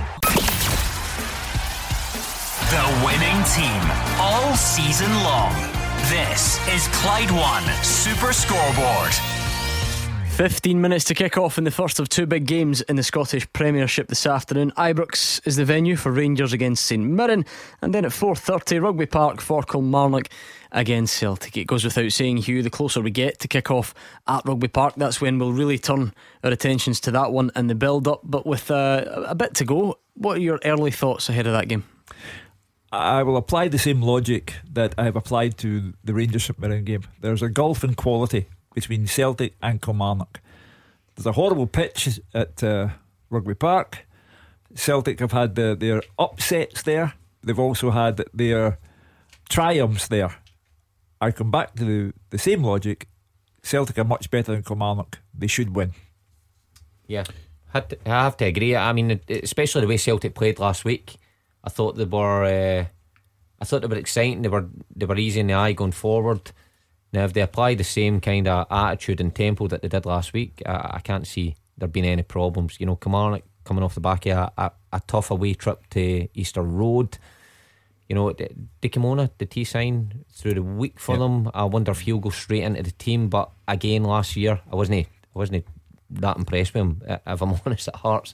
The winning team all season long. This is Clyde One Super Scoreboard. fifteen minutes to kick off in the first of two big games in the Scottish Premiership this afternoon. Ibrox is the venue for Rangers against St Mirren, and then at four thirty, Rugby Park for Kilmarnock against Celtic. It goes without saying, Hugh, the closer we get to kick off at Rugby Park, that's when we'll really turn our attentions to that one and the build up. But with uh, a bit to go, what are your early thoughts ahead of that game? I will apply the same logic that I have applied to the Rangers St Mirren game. There's a gulf in quality between Celtic and Kilmarnock. There's a horrible pitch at uh, Rugby Park. Celtic have had the, their upsets there. They've also had their triumphs there. I come back to the, the same logic. Celtic are much better than Kilmarnock. They should win. Yeah, had to, I have to agree. I mean, especially the way Celtic played last week. I thought they were uh, I thought they were exciting. They were they were easy in the eye going forward. Now, if they apply the same kind of attitude and tempo that they did last week, I, I can't see there being any problems. You know, Kilmarnock coming off the back of a, a, a tough away trip to Easter Road. You know, Dickamona, did he sign through the week for yep. them? I wonder if he'll go straight into the team. But again, last year I wasn't I wasn't that impressed with him, if I'm honest, at Hearts.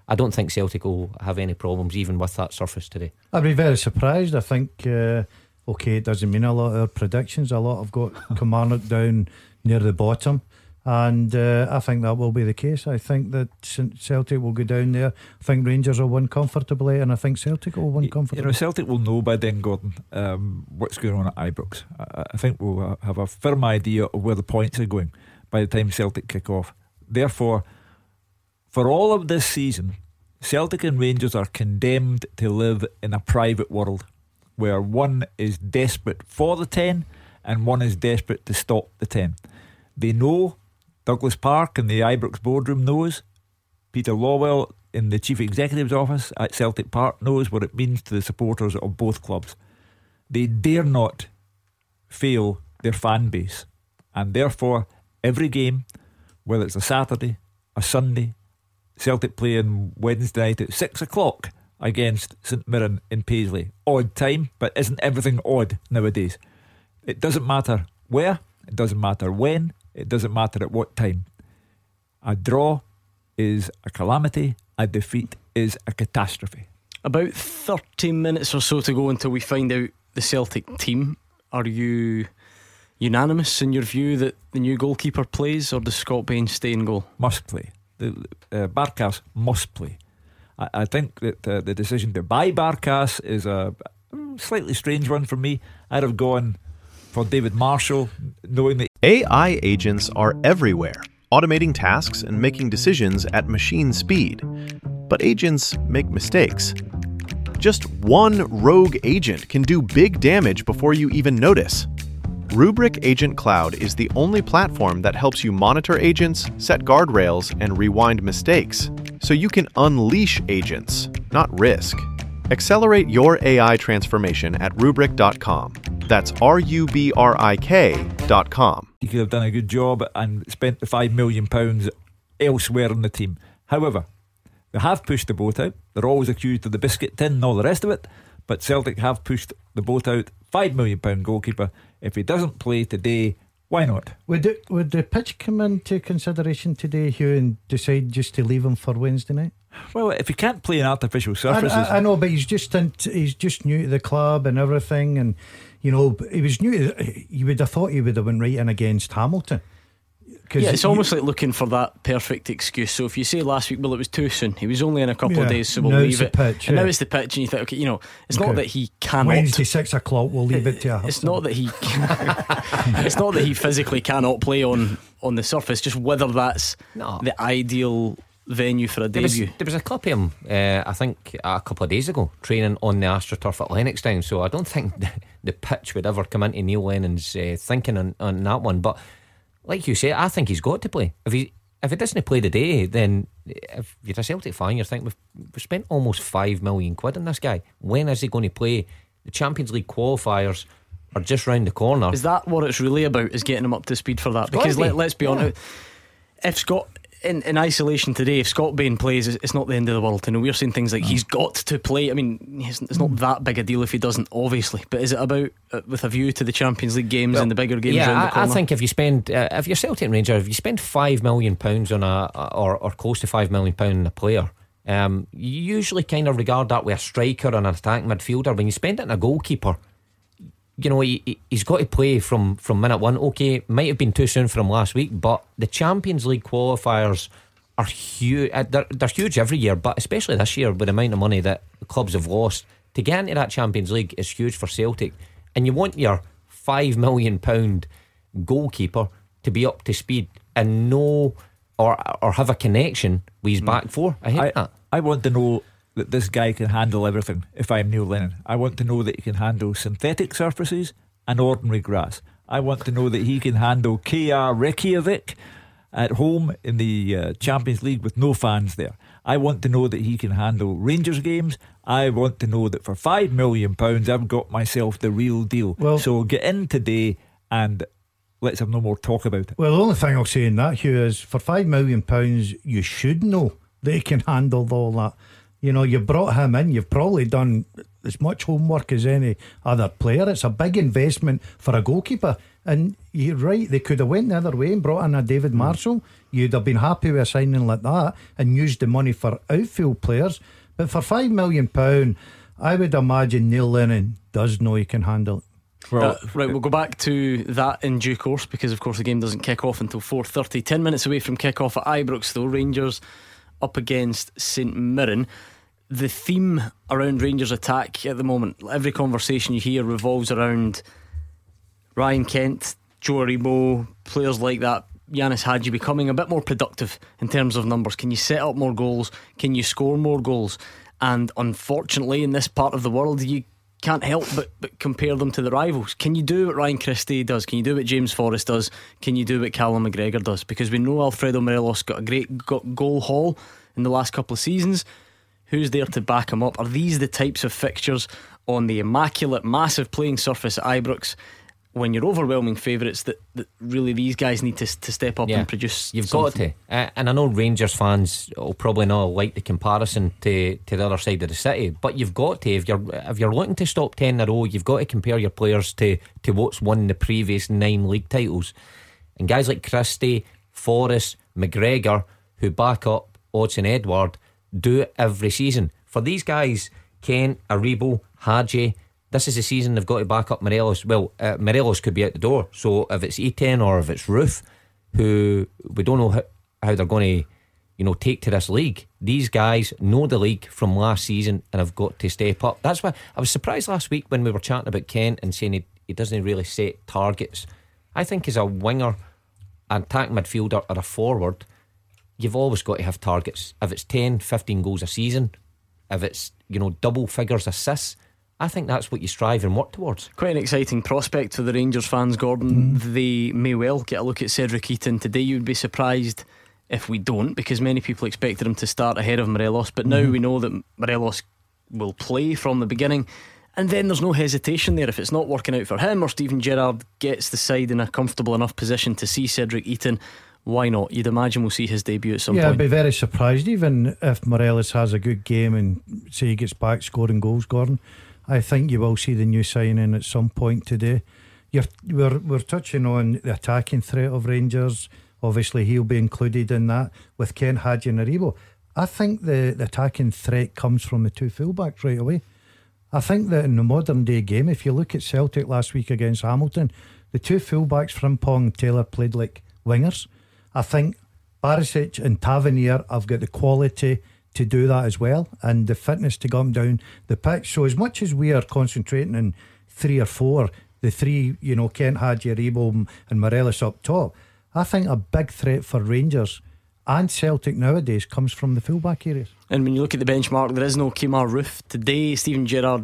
I don't think Celtic will have any problems even with that surface today. I'd be very surprised. I think uh, okay, it doesn't mean a lot of our predictions. A lot have got Kilmarnock down near the bottom, and uh, I think that will be the case. I think that Celtic will go down there. I think Rangers will win comfortably, and I think Celtic will win comfortably. You know, Celtic will know by then, Gordon, um, what's going on at Ibrox. I, I think we'll have a firm idea of where the points are going by the time Celtic kick off. Therefore, for all of this season, Celtic and Rangers are condemned to live in a private world where one is desperate for the ten and one is desperate to stop the ten. They know, Douglas Park and the Ibrox boardroom knows, Peter Lawwell in the Chief Executive's office at Celtic Park knows what it means to the supporters of both clubs. They dare not fail their fan base, and therefore every game, whether it's a Saturday, a Sunday, Celtic playing Wednesday night at six o'clock against St Mirren in Paisley. Odd time, but isn't everything odd nowadays? It doesn't matter where, it doesn't matter when, it doesn't matter at what time. A draw is a calamity, a defeat is a catastrophe. About thirty minutes or so to go until we find out the Celtic team. Are you unanimous in your view that the new goalkeeper plays, or does Scott Bain stay in goal? Must play. The uh, Barkas must play. I, I think that uh, the decision to buy Barkas is a slightly strange one for me. I'd have gone for David Marshall, knowing that A I agents are everywhere, automating tasks and making decisions at machine speed. But agents make mistakes. Just one rogue agent can do big damage before you even notice. Rubrik Agent Cloud is the only platform that helps you monitor agents, set guardrails, and rewind mistakes, so you can unleash agents, not risk. Accelerate your A I transformation at rubrik dot com. That's R U B R I K dot com. he could have done a good job and spent the five million pounds elsewhere in the team. However, they have pushed the boat out. They're always accused of the biscuit tin and all the rest of it, but Celtic have pushed the boat out. five million pounds goalkeeper. If he doesn't play today, why not? Would it, would the pitch come into consideration today, Hugh, and decide just to leave him for Wednesday night? Well, if he can't play in artificial surfaces, I, I, I know, but he's just in, he's just new to the club and everything, and you know he was new to the, you would have thought he would have been right in against Hamilton. Yeah, it's you, almost like looking for that perfect excuse. So if you say last week, well, it was too soon, he was only in a couple yeah, of days, so we'll now leave it's it. the pitch, and yeah. now it's the pitch, and you think, okay, you know, it's okay. not that he cannot. Wednesday six o'clock, we'll leave it to a It's not that he. It's not that he physically cannot play on on the surface. Just whether that's no. the ideal venue for a there was, debut. there was a clip of him, uh, I think, a couple of days ago, training on the AstroTurf at Lennoxtown. So I don't think the, the pitch would ever come into Neil Lennon's uh, thinking on, on that one. But like you say, I think he's got to play. If he if he doesn't play today, then if you're a Celtic fan, you're thinking we've, we've spent almost five million quid on this guy. When is he going to play? The Champions League qualifiers are just round the corner. Is that what it's really about? Is getting him up to speed for that? It's because be. let, let's be yeah. honest, if Scott in, in isolation today, if Scott Bain plays, it's not the end of the world. You know, we're saying things like he's got to play. I mean, it's, it's not that big a deal if he doesn't, obviously. But is it about uh, with a view to the Champions League games well, and the bigger games yeah, around the corner? I, I think if you spend, uh, if you're Celtic and Rangers, if you spend five million pounds on a or or close to five million pound on a player, um, you usually kind of regard that with a striker and an attacking midfielder. When you spend it on a goalkeeper, you know, he, he's got to play from, from minute one. Okay, might have been too soon for him last week, but the Champions League qualifiers are huge. They're, they're huge every year, but especially this year with the amount of money that clubs have lost. To get into that Champions League is huge for Celtic, and you want your five million pound goalkeeper to be up to speed and know or or have a connection with his mm. back four. I hate I, that. I want to know that this guy can handle everything. If I'm Neil Lennon, I want to know that he can handle synthetic surfaces and ordinary grass. I want to know that he can handle K R Reykjavik at home in the uh, Champions League with no fans there. I want to know that he can handle Rangers games. I want to know that for five million pounds I've got myself the real deal. Well, so get in today and let's have no more talk about it. Well, the only thing I'll say in that, Hugh, is for five million pounds you should know that he can handle all that. You know, you brought him in, you've probably done as much homework as any other player. It's a big investment for a goalkeeper. And you're right, they could have went the other way and brought in a David Marshall. You'd have been happy with a signing like that and used the money for outfield players. But for five million pounds, I would imagine Neil Lennon does know he can handle it. Well, uh, right, we'll go back to that in due course, because of course the game doesn't kick off until four thirty. Ten minutes away from kick off at Ibrox though. Rangers up against St Mirren. The theme around Rangers attack at the moment, every conversation you hear revolves around Ryan Kent, Joe Aribo, players like that, Yanis Hadji becoming a bit more productive in terms of numbers. Can you set up more goals? Can you score more goals? And unfortunately in this part of the world you can't help but, but compare them to the rivals. Can you do what Ryan Christie does? Can you do what James Forrest does? Can you do what Callum McGregor does? Because we know Alfredo Morelos got a great goal haul in the last couple of seasons. Who's there to back him up? Are these the types of fixtures on the immaculate, massive playing surface at Ibrox, when you're overwhelming favourites, that, that really these guys need to, to step up yeah, and produce? You've something? got to, uh, and I know Rangers fans will probably not like the comparison to, to the other side of the city, but you've got to, if you're if you're looking to stop ten in a row, you've got to compare your players to, to what's won the previous nine league titles. And guys like Christie, Forrest, McGregor, who back up Odsonne Edouard, do it every season. For these guys, Kent, Aribo, Hadji, this is the season they've got to back up Morelos. Well, uh, Morelos could be out the door. So if it's E ten or if it's Ruth, who we don't know how, how they're going to, you know, take to this league. These guys know the league from last season and have got to step up. That's why I was surprised last week when we were chatting about Kent and saying he, he doesn't really set targets. I think as a winger, an attacking midfielder or a forward, you've always got to have targets. If it's ten, fifteen goals a season, if it's, you know, double figures assists, I think that's what you strive and work towards. Quite an exciting prospect for the Rangers fans, Gordon. Mm. They may well get a look at Cedric Eaton today. You'd be surprised if we don't, because many people expected him to start ahead of Morelos, but now mm. we know that Morelos will play from the beginning, and then there's no hesitation there. If it's not working out for him, or Steven Gerrard gets the side in a comfortable enough position to see Cedric Eaton, why not? You'd imagine we'll see his debut at some yeah, point. Yeah, I'd be very surprised even if Morelos has a good game and say he gets back scoring goals, Gordon. I think you will see the new signing at some point today. You're, we're, we're touching on the attacking threat of Rangers. Obviously he'll be included in that with Kent, Hadji and Aribo. I think the, the attacking threat comes from the two fullbacks right away. I think that in the modern day game, if you look at Celtic last week against Hamilton, the two fullbacks, Frimpong and Taylor, played like wingers. I think Barisic and Tavernier have got the quality to do that as well, and the fitness to come down the pitch. So as much as we are concentrating on three or four, the three, you know, Kent, Hadji, Aribo and Morelos up top, I think a big threat for Rangers and Celtic nowadays comes from the fullback areas. And when you look at the benchmark, there is no Kemar Roof today. Steven Gerrard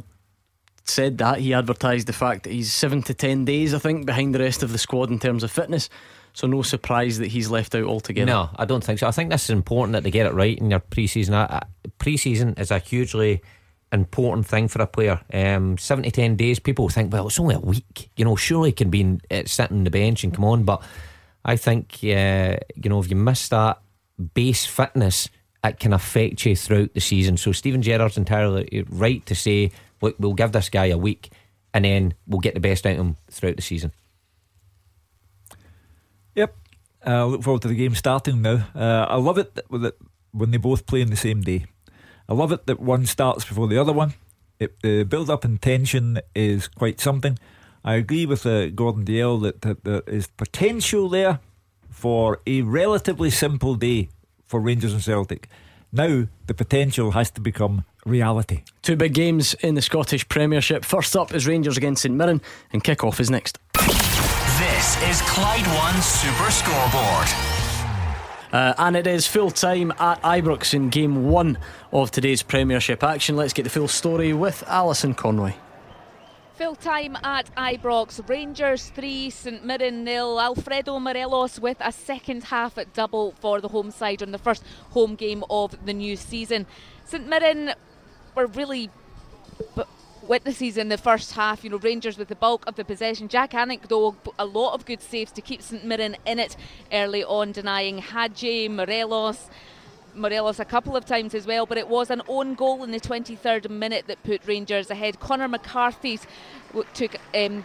said that. He advertised the fact that he's seven to ten days, I think, behind the rest of the squad in terms of fitness. So no surprise that he's left out altogether. No, I don't think so. I think this is important that they get it right in your pre-season. Pre-season is a hugely important thing for a player. um, seven to ten days, people think, well, it's only a week, you know, surely he can be in, uh, sitting on the bench and come on. But I think uh, you know, if you miss that base fitness, it can affect you throughout the season. So Steven Gerrard's entirely right to say, look, we'll give this guy a week and then we'll get the best out of him throughout the season. Yep. I uh, look forward to the game starting now. uh, I love it that, that when they both play on the same day. I love it that one starts before the other one. It, the build up and tension is quite something. I agree with uh, Gordon Dalziel that, that there is potential there for a relatively simple day for Rangers and Celtic. Now the potential has to become reality. Two big games in the Scottish Premiership. First up is Rangers against St Mirren, and kick-off is next. This is Clyde One Super Scoreboard. Uh, and it is full time at Ibrox in game one of today's Premiership action. Let's get the full story with Alison Conroy. Full time at Ibrox. Rangers three, St Mirren nil. Alfredo Morelos with a second half at double for the home side on the first home game of the new season. St Mirren were really b- witnesses in the first half. You know, Rangers with the bulk of the possession. Jack Anick, though, a lot of good saves to keep St Mirren in it early on, denying Hadji, Morelos. Morelos a couple of times as well, but it was an own goal in the twenty-third minute that put Rangers ahead. Conor McCarthy's took um,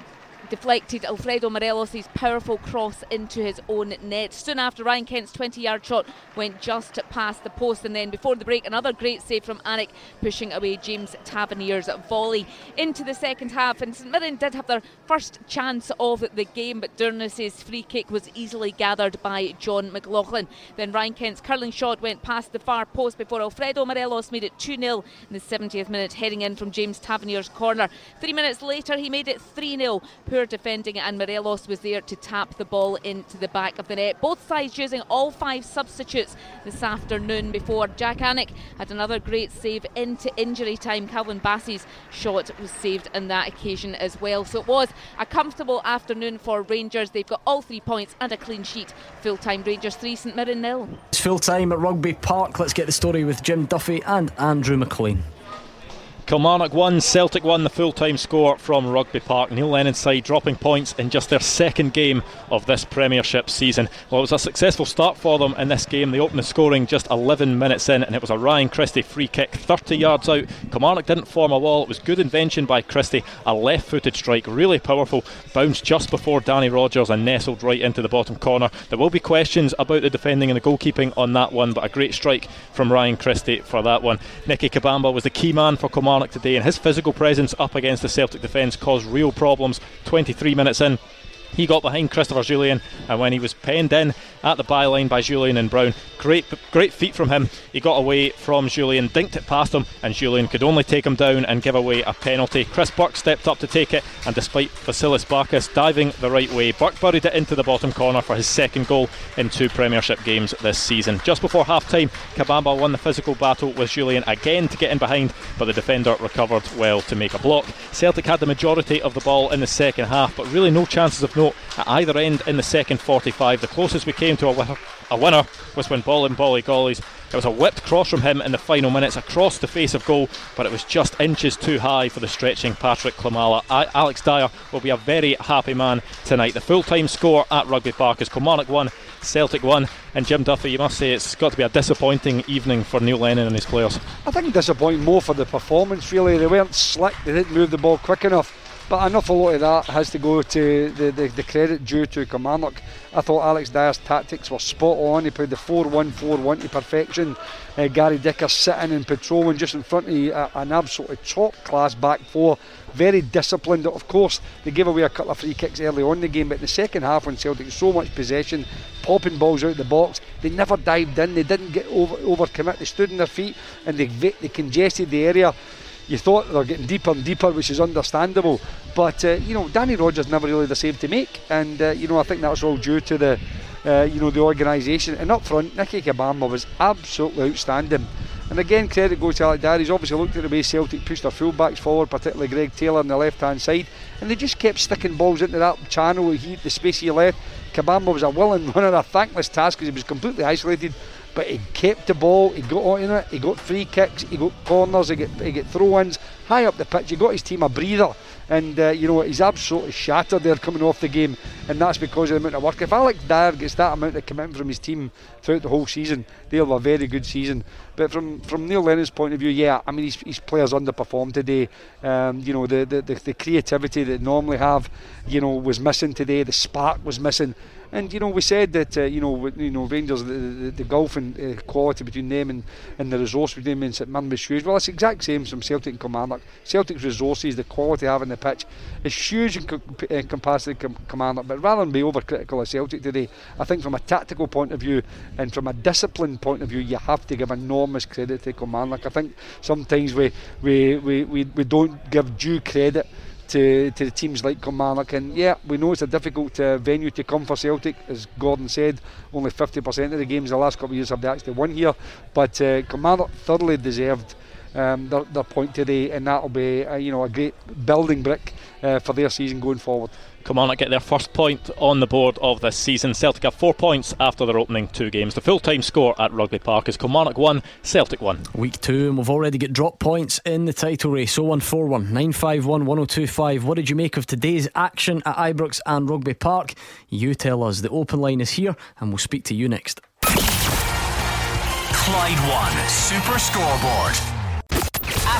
deflected Alfredo Morelos' powerful cross into his own net. Soon after, Ryan Kent's twenty-yard shot went just past the post, and then before the break, another great save from Anik, pushing away James Tavernier's volley into the second half. And St Mirren did have their first chance of the game, but Durness's free kick was easily gathered by John McLaughlin. Then Ryan Kent's curling shot went past the far post before Alfredo Morelos made it two nil in the seventieth minute, heading in from James Tavernier's corner. Three minutes later, he made it three nil. Poor defending, and Morelos was there to tap the ball into the back of the net. Both sides using all five substitutes this afternoon before Jack Anik had another great save into injury time. Calvin Bassey's shot was saved on that occasion as well. So it was a comfortable afternoon for Rangers. They've got all three points and a clean sheet. Full-time Rangers three, St Mirren nil. It's full-time at Rugby Park. Let's get the story with Jim Duffy and Andrew McLean. Kilmarnock won, Celtic won. The full-time score from Rugby Park. Neil Lennon's side dropping points in just their second game of this Premiership season. Well, it was a successful start for them in this game. They opened the scoring just eleven minutes in, and it was a Ryan Christie free kick thirty yards out. Kilmarnock didn't form a wall. It was good invention by Christie. A left-footed strike, really powerful. Bounced just before Danny Rogers and nestled right into the bottom corner. There will be questions about the defending and the goalkeeping on that one, but a great strike from Ryan Christie for that one. Nicky Kabamba was the key man for Kilmarnock today, and his physical presence up against the Celtic defence caused real problems. twenty-three minutes in, he got behind Christopher Jullien, and when he was penned in at the byline by Jullien and Brown, great great feat from him. He got away from Jullien, dinked it past him, and Jullien could only take him down and give away a penalty. Chris Burke stepped up to take it, and despite Vasilis Barkas diving the right way, Burke buried it into the bottom corner for his second goal in two Premiership games this season. Just before half-time, Kabamba won the physical battle with Jullien again to get in behind, but the defender recovered well to make a block. Celtic had the majority of the ball in the second half, but really no chances of note at either end in the second forty-five. The closest we came to a winner, a winner was when Bolin Bolly-Gollies, it was a whipped cross from him in the final minutes across the face of goal, but it was just inches too high for the stretching Patrick Klimala. I- Alex Dyer will be a very happy man tonight. The full-time score at Rugby Park is Kilmarnock one, Celtic one. And Jim Duffy, you must say it's got to be a disappointing evening for Neil Lennon and his players. I think disappointing more for the performance, really. They weren't slick, they didn't move the ball quick enough. But an awful lot of that has to go to the, the, the credit due to Kilmarnock. I thought Alex Dyer's tactics were spot on. He played the four one four one to perfection. Uh, Gary Dicker sitting and patrolling just in front of uh, an absolutely top class back four. Very disciplined. Of course, they gave away a couple of free kicks early on in the game, but in the second half, when Celtic had so much possession, popping balls out the box, they never dived in. They didn't get over overcommit. They stood on their feet and they, they congested the area. You thought they were getting deeper and deeper, which is understandable. But, uh, you know, Danny Rogers never really had a save to make. And, uh, you know, I think that's all due to the, uh, you know, the organisation. And up front, Nicky Kabamba was absolutely outstanding. And again, credit goes to Alex Dyer. He's obviously looked at the way Celtic pushed their full-backs forward, particularly Greg Taylor on the left-hand side. And they just kept sticking balls into that channel, he, the space he left. Kabamba was a willing runner, a thankless task because he was completely isolated. But he kept the ball, he got on it, he got free kicks, he got corners, he got, he got throw-ins, high up the pitch. He got his team a breather, and uh, you know, he's absolutely shattered there coming off the game, and that's because of the amount of work. If Alex Dyer gets that amount of commitment from his team throughout the whole season, they'll have a very good season. But from, from Neil Lennon's point of view, yeah, I mean, his, his players underperformed today. Um, you know, the, the, the, the creativity that they normally have, you know, was missing today. The spark was missing. And you know, we said that uh, you know, you know, Rangers, the, the, the gulf in uh, quality between them and, and the resource between them and St Mirren was huge. Well, it's the exact same from Celtic and Kilmarnock. Celtic's resources, the quality they have in the pitch, is huge in co- uh, comparison to Kilmarnock. But rather than be overcritical of Celtic today, I think from a tactical point of view and from a discipline point of view, you have to give enormous credit to Kilmarnock. I think sometimes we we, we, we, we don't give due credit To, to the teams like Kilmarnock, and yeah, we know it's a difficult uh, venue to come for Celtic. As Gordon said, only fifty percent of the games the last couple of years have they actually won here, but uh, Kilmarnock thoroughly deserved um, their, their point today, and that'll be uh, you know, a great building brick uh, for their season going forward. Kilmarnock get their first point on the board of this season. Celtic have four points after their opening two games. The full-time score at Rugby Park is Kilmarnock one, Celtic one. Week two, and we've already got drop points in the title race. oh one four one, nine five one, one oh two five. What did you make of today's action at Ibrox and Rugby Park? You tell us. The open line is here, and we'll speak to you next. Clyde One Super Scoreboard.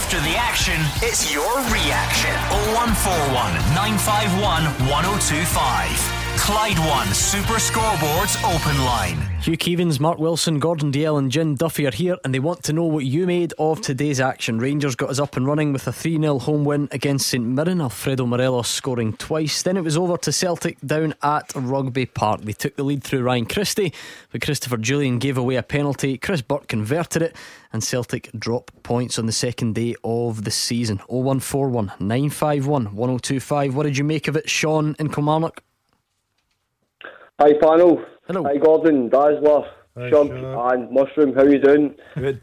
After the action, it's your reaction. oh one four one, nine five one, one oh two five. Clyde One Super Scoreboard's open line. Hugh Keevins, Mark Wilson, Gordon Dalziel and Jim Duffy are here, and they want to know what you made of today's action. Rangers got us up and running with a three nil home win against St Mirren, Alfredo Morelos scoring twice. Then it was over to Celtic down at Rugby Park. They took the lead through Ryan Christie, but Christopher Julian gave away a penalty. Chris Burke converted it, and Celtic drop points on the second day of the season. oh one four one, nine five one, one oh two five. What did you make of it, Sean in Kilmarnock? Hi panel. Hello. Hi Gordon, Dazzler, Shug and Mushroom. How you doing? Good.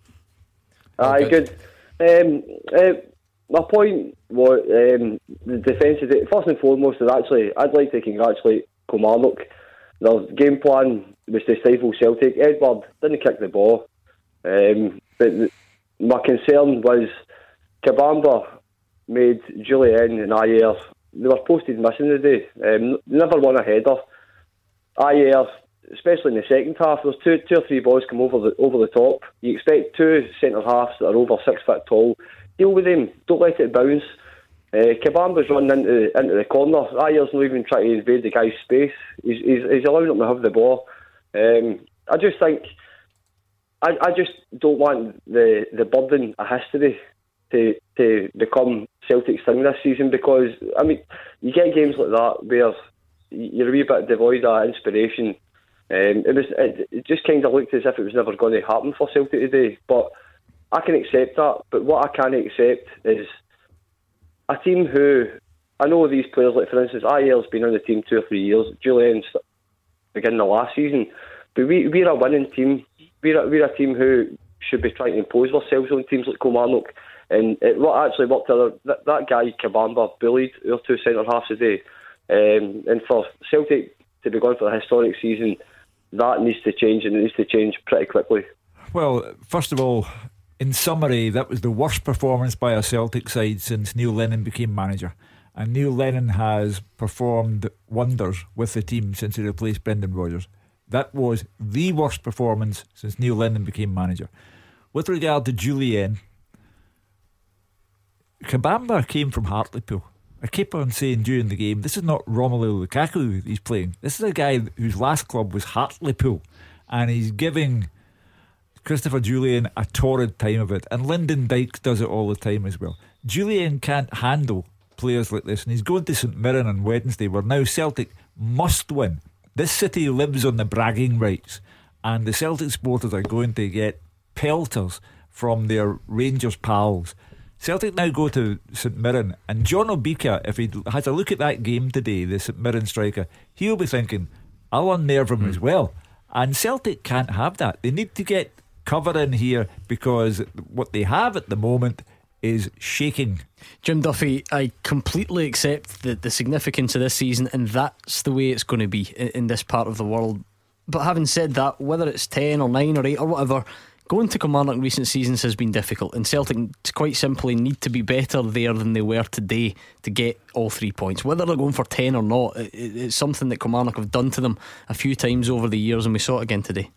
Aye, okay. good. Um, uh, my point was um, the defence. First and foremost, is actually I'd like to congratulate Kilmarnock. Their game plan was to stifle Celtic. Edward didn't kick the ball, um, but th- my concern was Kabamba made Julian and Ayer. They were posted missing today. Um, they never won a header. Ayer, especially in the second half, there's two, two or three balls come over the over the top. You expect two centre halves that are over six foot tall. Deal with them. Don't let it bounce. Uh, Kabamba's running into into the corner. Ayer's not even trying to invade the guy's space. He's he's, he's allowing him to have the ball. Um, I just think I, I just don't want the, the burden of history to to become Celtic's thing this season, because I mean you get games like that where you're a wee bit devoid of inspiration. Um, it was it, it just kind of looked as if it was never going to happen for Celtic today, but I can accept that. But what I can't accept is a team who, I know these players, like for instance Ayer's been on the team two or three years, Julian's beginning of last season, but we, we're a winning team. We're a, we're a team who should be trying to impose ourselves on teams like Kilmarnock. And it actually worked out. That, that guy Kabamba bullied our two centre halves today. Um, and for Celtic to be going for a historic season, that needs to change, and it needs to change pretty quickly. Well, first of all, in summary, that was the worst performance by a Celtic side since Neil Lennon became manager. And Neil Lennon has performed wonders with the team since he replaced Brendan Rodgers. That was the worst performance since Neil Lennon became manager. With regard to Julian, Kabamba came from Hartlepool. I keep on saying during the game, this is not Romelu Lukaku he's playing. This is a guy whose last club was Hartlepool, and he's giving Christopher Julian a torrid time of it. And Lyndon Dykes does it all the time as well. Julian can't handle players like this, and he's going to St Mirren on Wednesday, where now Celtic must win. This city lives on the bragging rights, and the Celtic supporters are going to get pelters from their Rangers pals. Celtic now go to St Mirren, and John Obika, if he has a look at that game today, the St Mirren striker, he'll be thinking, I'll unnerve him mm. as well. And Celtic can't have that. They need to get cover in here, because what they have at the moment is shaking. Jim Duffy, I completely accept the, the significance of this season, and that's the way it's going to be in, in this part of the world. But having said that, whether it's ten or nine or eight or whatever, going to Kilmarnock in recent seasons has been difficult, and Celtic quite simply need to be better there than they were today to get all three points. Whether they're going for ten or not, it, it's something that Kilmarnock have done to them a few times over the years, and we saw it again today.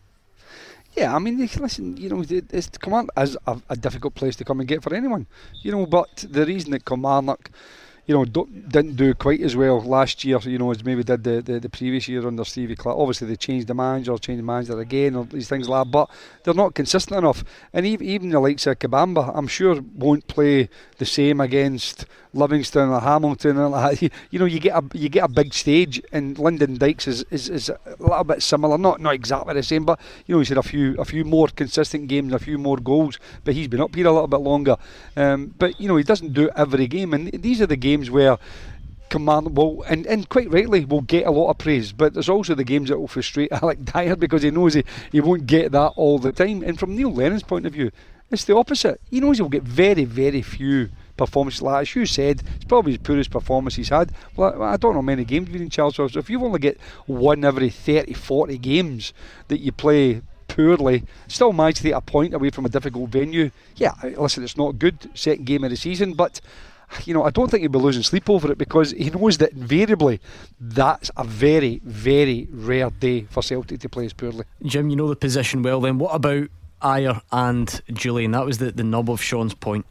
Yeah, I mean, listen, you know, it's, Kilmarnock is a, a difficult place to come and get for anyone, you know, but the reason that Kilmarnock, you know, don't, didn't do quite as well last year, you know, as maybe did the, the, the previous year under Stevie Clark. Obviously they changed the manager, changed the manager again, or these things like that, but they're not consistent enough. And even, even the likes of Kabamba, I'm sure won't play the same against Livingston or Hamilton or like that. You know, you get a you get a big stage, and Lyndon Dykes is, is, is a little bit similar, not not exactly the same, but you know, he's had a few a few more consistent games, a few more goals, but he's been up here a little bit longer. Um, but you know, he doesn't do it every game, and these are the games where Kilmarnock will, and, and quite rightly, will get a lot of praise. But there's also the games that will frustrate Alec Dyer, because he knows he, he won't get that all the time. And from Neil Lennon's point of view, it's the opposite. He knows he'll get very, very few performances like that. As you said, it's probably his poorest performance he's had. Well, I don't know many games we've been in Charles, so if you only get one every thirty, forty games that you play poorly, still manage to take a point away from a difficult venue, yeah, listen, it's not good second game of the season, but you know, I don't think he'll be losing sleep over it, because he knows that invariably that's a very, very rare day for Celtic to play as poorly. Jim, you know the position well then. What about Ajer and Julian. That was the, the nub of Sean's point.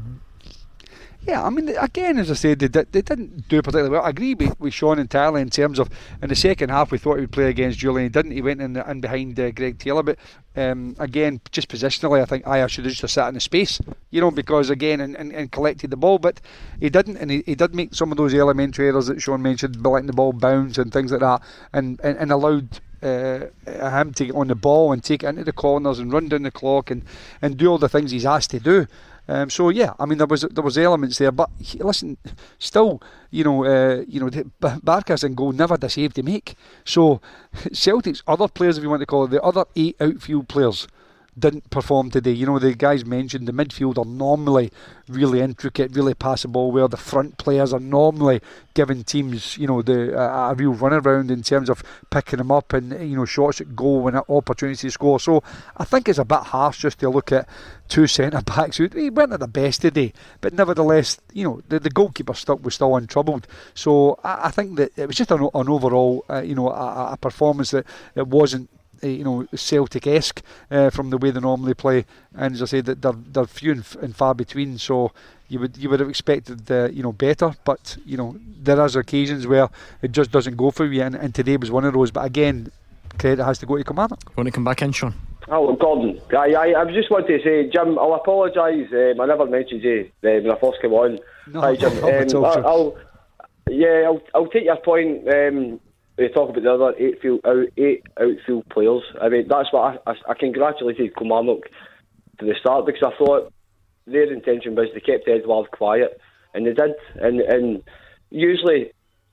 Yeah, I mean, again, as I said, they, did, they didn't do particularly well. I agree with, with Sean entirely in terms of in the second half we thought he would play against Julian. He didn't. He went in, in behind uh, Greg Taylor. But um, again, just positionally, I think Ajer should have just sat in the space, you know, because again, and, and, and collected the ball. But he didn't, and he, he did make some of those elementary errors that Sean mentioned, letting the ball bounce and things like that, and, and, and allowed Uh, him to get on the ball and take it into the corners and run down the clock and, and do all the things he's asked to do. Um, so yeah, I mean there was there was elements there, but he, listen, still, you know, uh, you know, Barkas and goal never had a save to make. So Celtic's other players, if you want to call it, the other eight outfield players didn't perform today. You know, the guys mentioned, the midfield are normally really intricate, really pass the ball well. The front players are normally giving teams, you know, the uh, a real run around in terms of picking them up and, you know, shots at goal and opportunities to score. So I think it's a bit harsh just to look at two centre backs who they weren't at the best today, but nevertheless, you know, the, the goalkeeper still was still untroubled. So I, I think that it was just an, an overall, uh, you know, a, a performance that it wasn't, you know, Celtic-esque uh, from the way they normally play, and as I say, that they're, they're few and, and far between. So you would you would have expected uh, you know, better, but you know, there is occasions where it just doesn't go for you, and, and today was one of those. But again, credit has to go to Kilmarnock. Want to come back in, Sean? Oh, Gordon, I, I, I just want to say, Jim, I'll apologise. Um, I never mentioned you uh, when I first came on. No, Hi, Jim. Um, I'll, I'll, yeah, I'll, I'll take your point. Um, we talk about the other eight, field, out, eight outfield players. I mean, that's what I, I, I congratulated Kilmarnock to the start, because I thought their intention was they kept Edouard quiet, and they did. And and usually,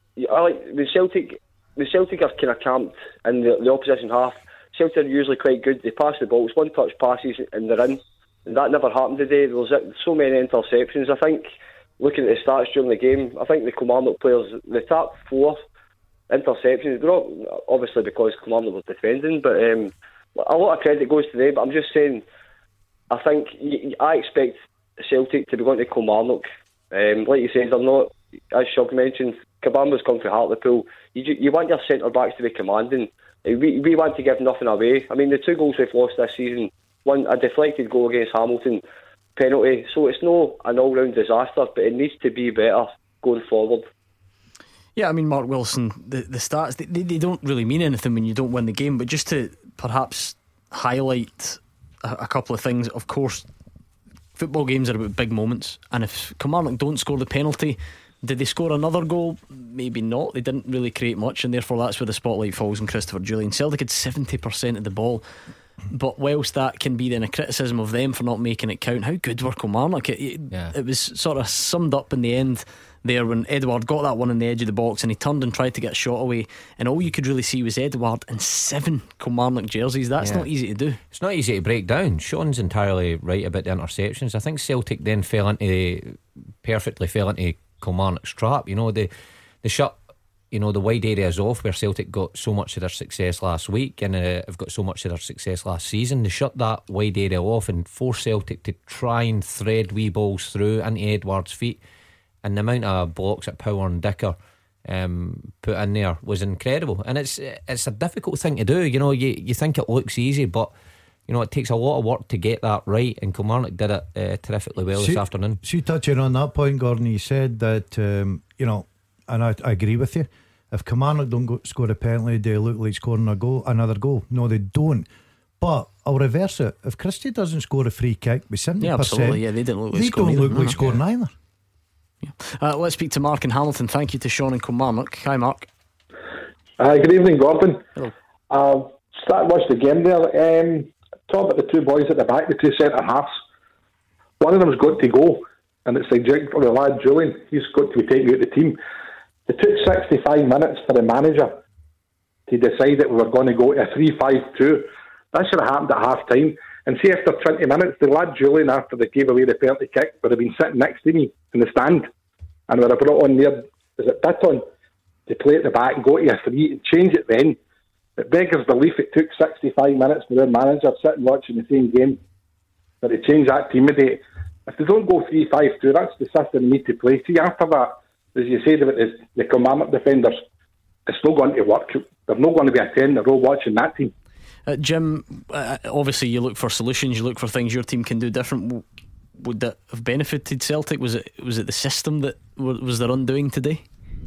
I like the Celtic. The Celtic are kind of camped in the, the opposition half. Celtic are usually quite good. They pass the ball. It's one touch passes and they're in. And that never happened today. There was so many interceptions. I think, looking at the stats during the game, I think the Kilmarnock players, they tapped four interceptions. Not obviously because Kilmarnock was defending, but um, a lot of credit goes to them. But I'm just saying, I think I expect Celtic to be going to Kilmarnock. Um, like you said, they're not, as Shug mentioned, Kabamba's come from Hartlepool. You, you want your centre backs to be commanding. We, we want to give nothing away. I mean, the two goals we've lost this season, one a deflected goal against Hamilton, penalty. So it's no an all-round disaster, but it needs to be better going forward. Yeah, I mean, Mark Wilson, the, the stats, they, they, they don't really mean anything when you don't win the game, but just to perhaps highlight a, a couple of things. Of course, football games are about big moments, and if Kilmarnock don't score the penalty, did they score another goal? Maybe not. They didn't really create much, and therefore that's where the spotlight falls on Christopher Julian. Celtic had seventy percent of the ball, but whilst that can be then a criticism of them for not making it count, how good were Kilmarnock? It, it, yeah. it was sort of summed up in the end there when Edouard got that one on the edge of the box and he turned and tried to get a shot away, and all you could really see was Edouard in seven Kilmarnock jerseys. That's yeah. not easy to do. It's not easy to break down. Sean's entirely right about the interceptions. I think Celtic then fell into perfectly fell into Kilmarnock's trap. You know, the the shut, you know, the wide areas off where Celtic got so much of their success last week and uh, have got so much of their success last season. They shut that wide area off and forced Celtic to try and thread wee balls through into Edouard's feet, and the amount of blocks that Power and Dicker um, put in there was incredible. And it's it's a difficult thing to do. You know, you, you think it looks easy, but you know, it takes a lot of work to get that right, and Kilmarnock did it uh, terrifically well see, this afternoon. See, touching on that point, Gordon, you said that um, you know, and I, I agree with you. If Kilmarnock don't go, score a penalty, they look like scoring a goal, another goal. No, they don't. But I'll reverse it. If Christie doesn't score a free kick with seventy percent, yeah, absolutely, yeah, they didn't look like they scoring. They don't look either, like scoring yeah. either. Yeah. Uh, let's speak to Mark in Hamilton. Thank you to Sean and Kilmarnock. Hi, Mark. Hi, good evening, Gordon. Hello. Uh, start watch the game there. Um, talk about the two boys at the back, the two centre halves. One of them's got to go, and it's like for the lad Julian. He's got to be taken out of the team. It took sixty-five minutes for the manager to decide that we were going to go to a three five two. That should have happened at half time. And see, after twenty minutes, the lad Julian, after they gave away the penalty kick, would have been sitting next to me in the stand, and would have brought on there, is it Bitton, to play at the back and go to a three and change it then. It beggars belief it took sixty-five minutes for their manager sitting watching the same game, but to change that team today. If they don't go three five two, that's the system they need to play. See, after that, as you said about the, the Kilmarnock defenders, it's not going to work. They're not going to be a ten in a row watching that team. Uh, Jim, uh, obviously you look for solutions, you look for things your team can do different. Would that have benefited Celtic? Was it was it the system that was their undoing today?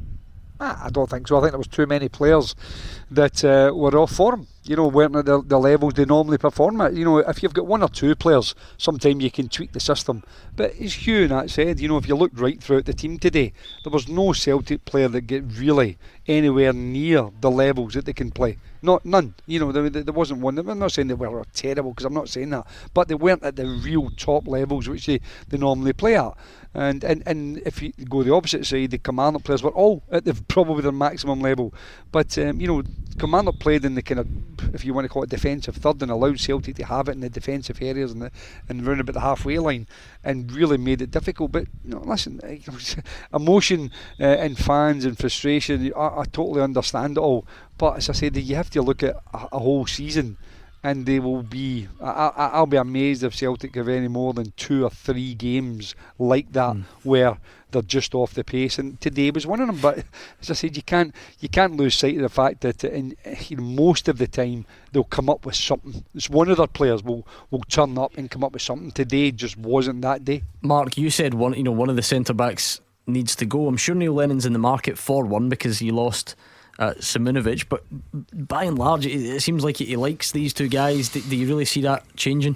I don't think so. I think there was too many players that uh, were off form. You know, weren't at the, the levels they normally perform at. You know, if you've got one or two players, sometimes you can tweak the system. But as Hugh and that said, you know, if you looked right throughout the team today, there was no Celtic player that get really anywhere near the levels that they can play. Not none. You know, there, there wasn't one. I'm not saying they were terrible, because I'm not saying that, but they weren't at the real top levels which they, they normally play at. And, and and if you go the opposite side, the Kilmarnock players were all at the, probably their maximum level. But um, you know, Kilmarnock played in the kind of, if you want to call it, defensive third, and allowed Celtic to have it in the defensive areas and the, and round about the halfway line, and really made it difficult. But you know, listen, emotion uh, and fans and frustration, I, I totally understand it all. But as I said, you have to look at a, a whole season. And they will be, I, I, I'll be amazed if Celtic have any more than two or three games like that mm. where they're just off the pace. And today was one of them. But as I said, you can't you can't lose sight of the fact that in, you know, most of the time they'll come up with something. It's one of their players will will turn up and come up with something. Today just wasn't that day. Mark, you said one, you know, one of the centre backs needs to go. I'm sure Neil Lennon's in the market for one because he lost Uh, Simunovic, but by and large it, it seems like he likes these two guys. Do, do you really see that changing?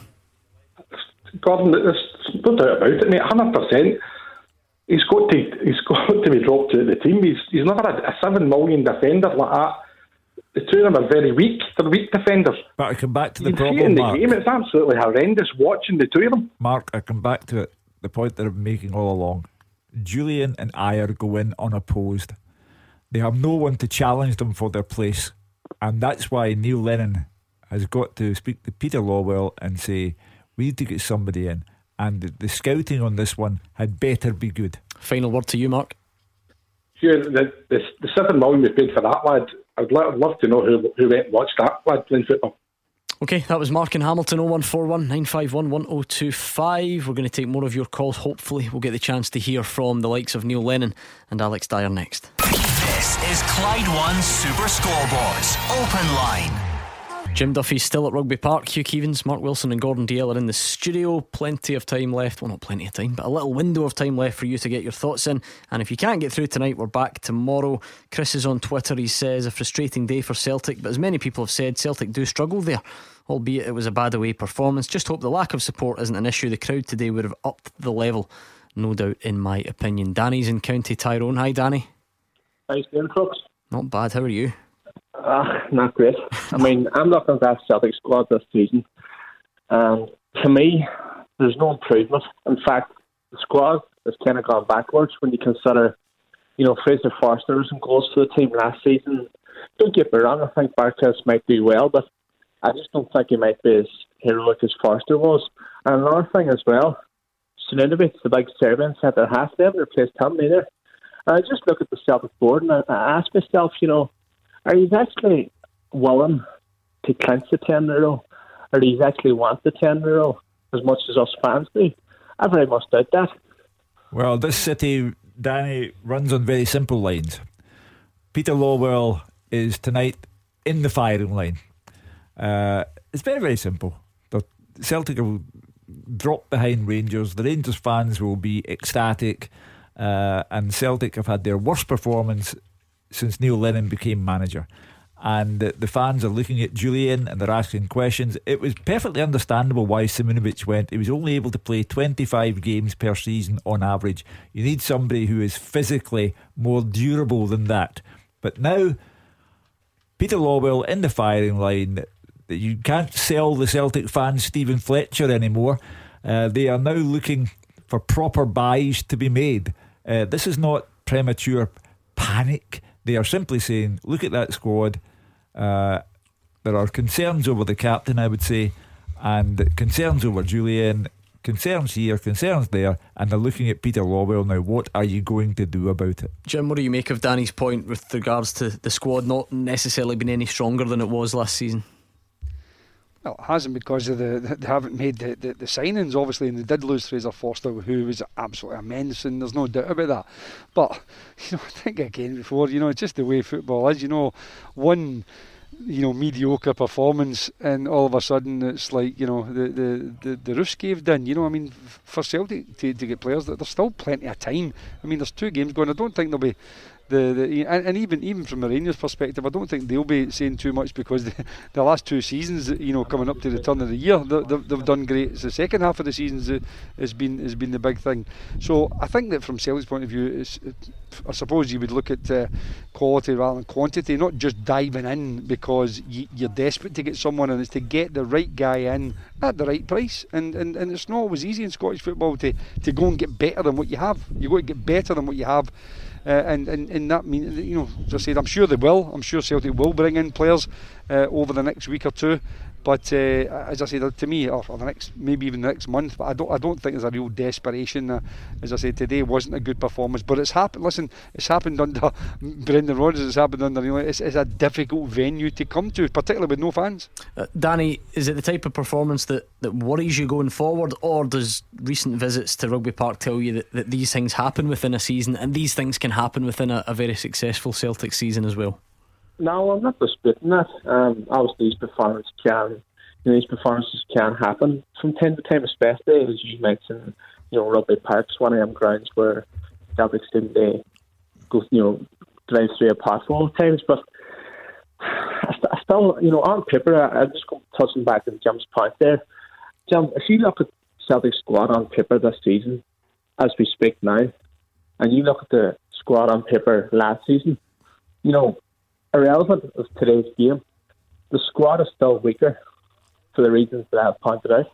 Gordon, there's no doubt about it, mate. one hundred percent. He's got to he's got to be dropped out of the team. He's he's never had a seven million defender like that. The two of them are very weak. They're weak defenders. But I come back to the you problem, see it in the Mark. game, it's absolutely horrendous watching the two of them. Mark, I come back to it. The point that I'm making all along. Julian and Ajer go in unopposed. They have no one to challenge them for their place, and that's why Neil Lennon has got to speak to Peter Lawwell and say, we need to get somebody in, and the, the scouting on this one had better be good. Final word to you, Mark. Sure, the, the, the seven million we paid for that lad, I'd, lo- I'd love to know who who went and watched that lad playing football. Okay, that was Mark in Hamilton. Oh one four one, nine five one, one oh two five. We're going to take more of your calls. Hopefully we'll get the chance to hear from the likes of Neil Lennon and Alex Dyer next. This is Clyde One Super Scoreboards Open Line. Jim Duffy's still at Rugby Park. Hugh Keevins, Mark Wilson and Gordon Dalziel are in the studio. Plenty of time left. Well, not plenty of time, but a little window of time left for you to get your thoughts in. And if you can't get through tonight, we're back tomorrow. Chris is on Twitter. He says a frustrating day for Celtic, but as many people have said, Celtic do struggle there, albeit it was a bad away performance. Just hope the lack of support isn't an issue. The crowd today would have upped the level, no doubt, in my opinion. Danny's in County Tyrone. Hi, Danny. How's it going, folks? Not bad. How are you? Uh, not great. I mean, I'm looking at that Celtic squad this season, and to me, there's no improvement. In fact, the squad has kind of gone backwards when you consider, you know, Fraser Forster was in goals for the team last season. Don't get me wrong, I think Barkas might do well, but I just don't think he might be as heroic as Forster was. And another thing as well, Simunovic, the big Serbian centre half, they haven't replaced him either. I just look at the Celtic board and I, I ask myself, you know, are you actually willing to clinch the ten in a row? Or do you actually want the ten in a row as much as us fans do? I very much doubt that. Well, this city, Danny, runs on very simple lines. Peter Lawwell is tonight in the firing line. Uh, it's very, very simple. The Celtic will drop behind Rangers. The Rangers fans will be ecstatic. Uh, and Celtic have had their worst performance since Neil Lennon became manager, and the, the fans are looking at Julian and they're asking questions. It was perfectly understandable why Simunovic went. He was only able to play twenty-five games per season on average. You need somebody who is physically more durable than that. But now Peter Lawwell in the firing line. You can't sell the Celtic fans Stephen Fletcher anymore. Uh, they are now looking for proper buys to be made. Uh, this is not premature panic. They are simply saying, look at that squad. Uh, there are concerns over the captain, I would say, and concerns over Julian, concerns here, concerns there, and they're looking at Peter Lawwell now. What are you going to do about it? Jim, what do you make of Danny's point with regards to the squad not necessarily being any stronger than it was last season? Well, it hasn't, because of the, they haven't made the, the, the signings, obviously, and they did lose Fraser Forster, who was absolutely immense, and there's no doubt about that. But, you know, I think again before, you know, it's just the way football is. You know, one you know, mediocre performance, and all of a sudden it's like, you know, the the, the, the roof's caved in. You know, I mean, for Celtic to, to get players, there's still plenty of time. I mean, there's two games going. I don't think there'll be the, the and, and even even from the Rangers' perspective, I don't think they'll be saying too much, because the, the last two seasons, you know, coming up to the turn of the year, they, they've, they've done great. It's the second half of the season has been has been the big thing. So I think that from Celtic's point of view, it's, it, I suppose you would look at uh, quality rather than quantity, not just diving in because you, you're desperate to get someone, and it's to get the right guy in at the right price. And, and, and it's not always easy in Scottish football to, to go and get better than what you have. You've got to get better than what you have. Uh, and, and, and that means, you know, as I said, I'm sure they will. I'm sure Celtic will bring in players uh, over the next week or two. But uh, as I said, to me, or, or the next, maybe even the next month, but I don't, I don't think there's a real desperation. Uh, as I said, today wasn't a good performance, but it's happened. Listen, it's happened under Brendan Rodgers. It's happened under, you know, it's, it's a difficult venue to come to, particularly with no fans. Uh, Danny, is it the type of performance that, that worries you going forward, or does recent visits to Rugby Park tell you that, that these things happen within a season, and these things can happen within a, a very successful Celtic season as well? No, I'm not disputing that. Um, obviously, these performances can, you know, these performances can happen from time to time, especially as you mentioned. You know, Rugby Park's one of them grounds where Celtic seem to go, you know, drive through a pothole at times. But I, st- I still, you know, on paper, I, I'm just going touching back on Jim's point there. Jim, if you look at Celtic's squad on paper this season, as we speak now, and you look at the squad on paper last season, you know, irrelevant of today's game, the squad is still weaker for the reasons that I've pointed out.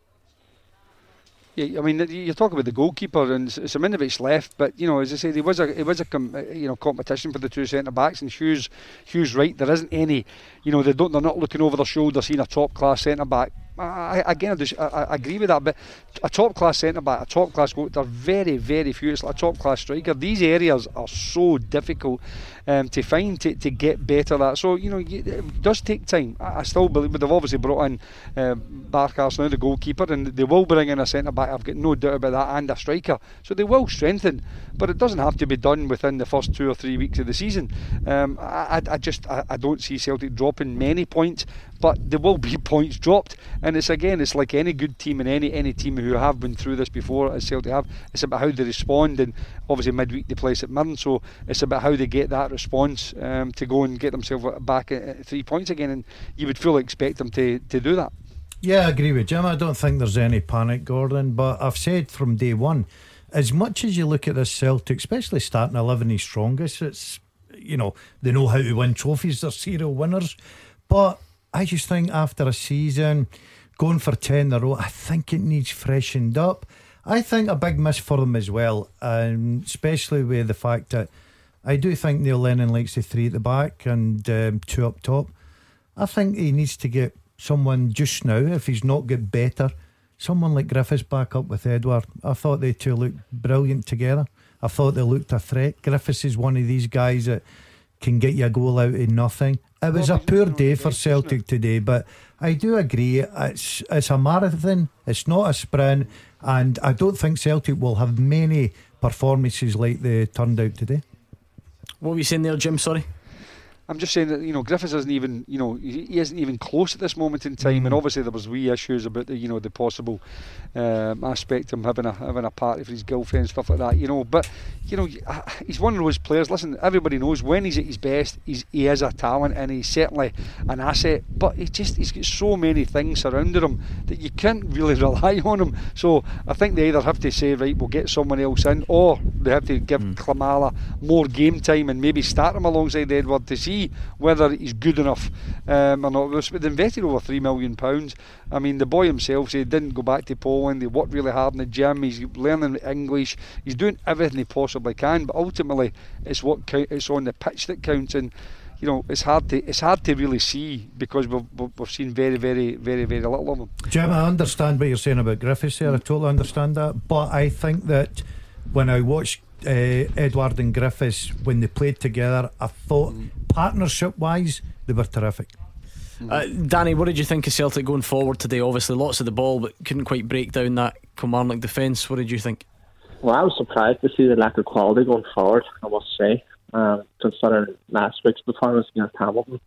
Yeah, I mean, you're talking about the goalkeeper, and Simunovic left, but you know, as I said, it was a it was a com, you know competition for the two centre backs, and Hughes Hughes right. There isn't any, you know, they don't they're not looking over their shoulder, seeing a top class centre back. I, again, I, just, I, I agree with that, but a top class centre back, a top class goal, they're very, very few. It's like a top class striker. These areas are so difficult um, to find to, to get better at. So, you know, it does take time. I, I still believe, but they've obviously brought in uh, Barkas now, the goalkeeper, and they will bring in a centre back. I've got no doubt about that, and a striker. So they will strengthen, but it doesn't have to be done within the first two or three weeks of the season. Um, I, I just, I, I don't see Celtic dropping many points, but there will be points dropped. And it's again, it's like any good team and any any team who have been through this before, as Celtic have. It's about how they respond, and obviously midweek they play St Mirren, so it's about how they get that response um, to go and get themselves back at three points again. And you would fully expect them to, to do that. Yeah, I agree with Jim. I don't think there's any panic, Gordon. But I've said from day one, as much as you look at this Celtic, especially starting eleven is strongest, it's, you know, they know how to win trophies. They're serial winners, but I just think after a season going for ten in a row, I think it needs freshened up. I think a big miss for them as well, and especially with the fact that I do think Neil Lennon likes the three at the back and um, two up top. I think he needs to get someone just now, if he's not get better, someone like Griffiths back up with Edouard. I thought they two looked brilliant together. I thought they looked a threat. Griffiths is one of these guys that can get you a goal out of nothing. It was a poor day for Celtic today, but I do agree it's it's a marathon, it's not a sprint, and I don't think Celtic will have many performances like they turned out today. What were you saying there, Jim? Sorry. I'm just saying that, you know, Griffiths isn't even, you know, he isn't even close at this moment in time, mm. and obviously there was wee issues about the, you know, the possible um, aspect of him having a having a party for his girlfriend and stuff like that, you know. But you know, he's one of those players. Listen, everybody knows when he's at his best, he's he is a talent, and he's certainly an asset. But he just he's got so many things surrounding him that you can't really rely on him. So I think they either have to say, right, we'll get someone else in, or they have to give mm. Klimala more game time and maybe start him alongside Edouard to see whether he's good enough um, or not. They invested over three million pounds. I mean, the boy himself said he didn't go back to Poland. He worked really hard in the gym. He's learning English. He's doing everything he possibly can. But ultimately, it's what count, it's on the pitch that counts. And you know, it's hard to it's hard to really see because we've we've seen very very very very little of him. Jim, I understand what you're saying about Griffiths there. I totally understand that. But I think that when I watched Uh, Edouard and Griffiths when they played together, I thought mm. partnership wise they were terrific. mm. uh, Danny, what did you think of Celtic going forward today? Obviously lots of the ball, but couldn't quite break down that Kilmarnock defence. What did you think? Well, I was surprised to see the lack of quality going forward, I must say, um, considering last week's performance against Hamilton.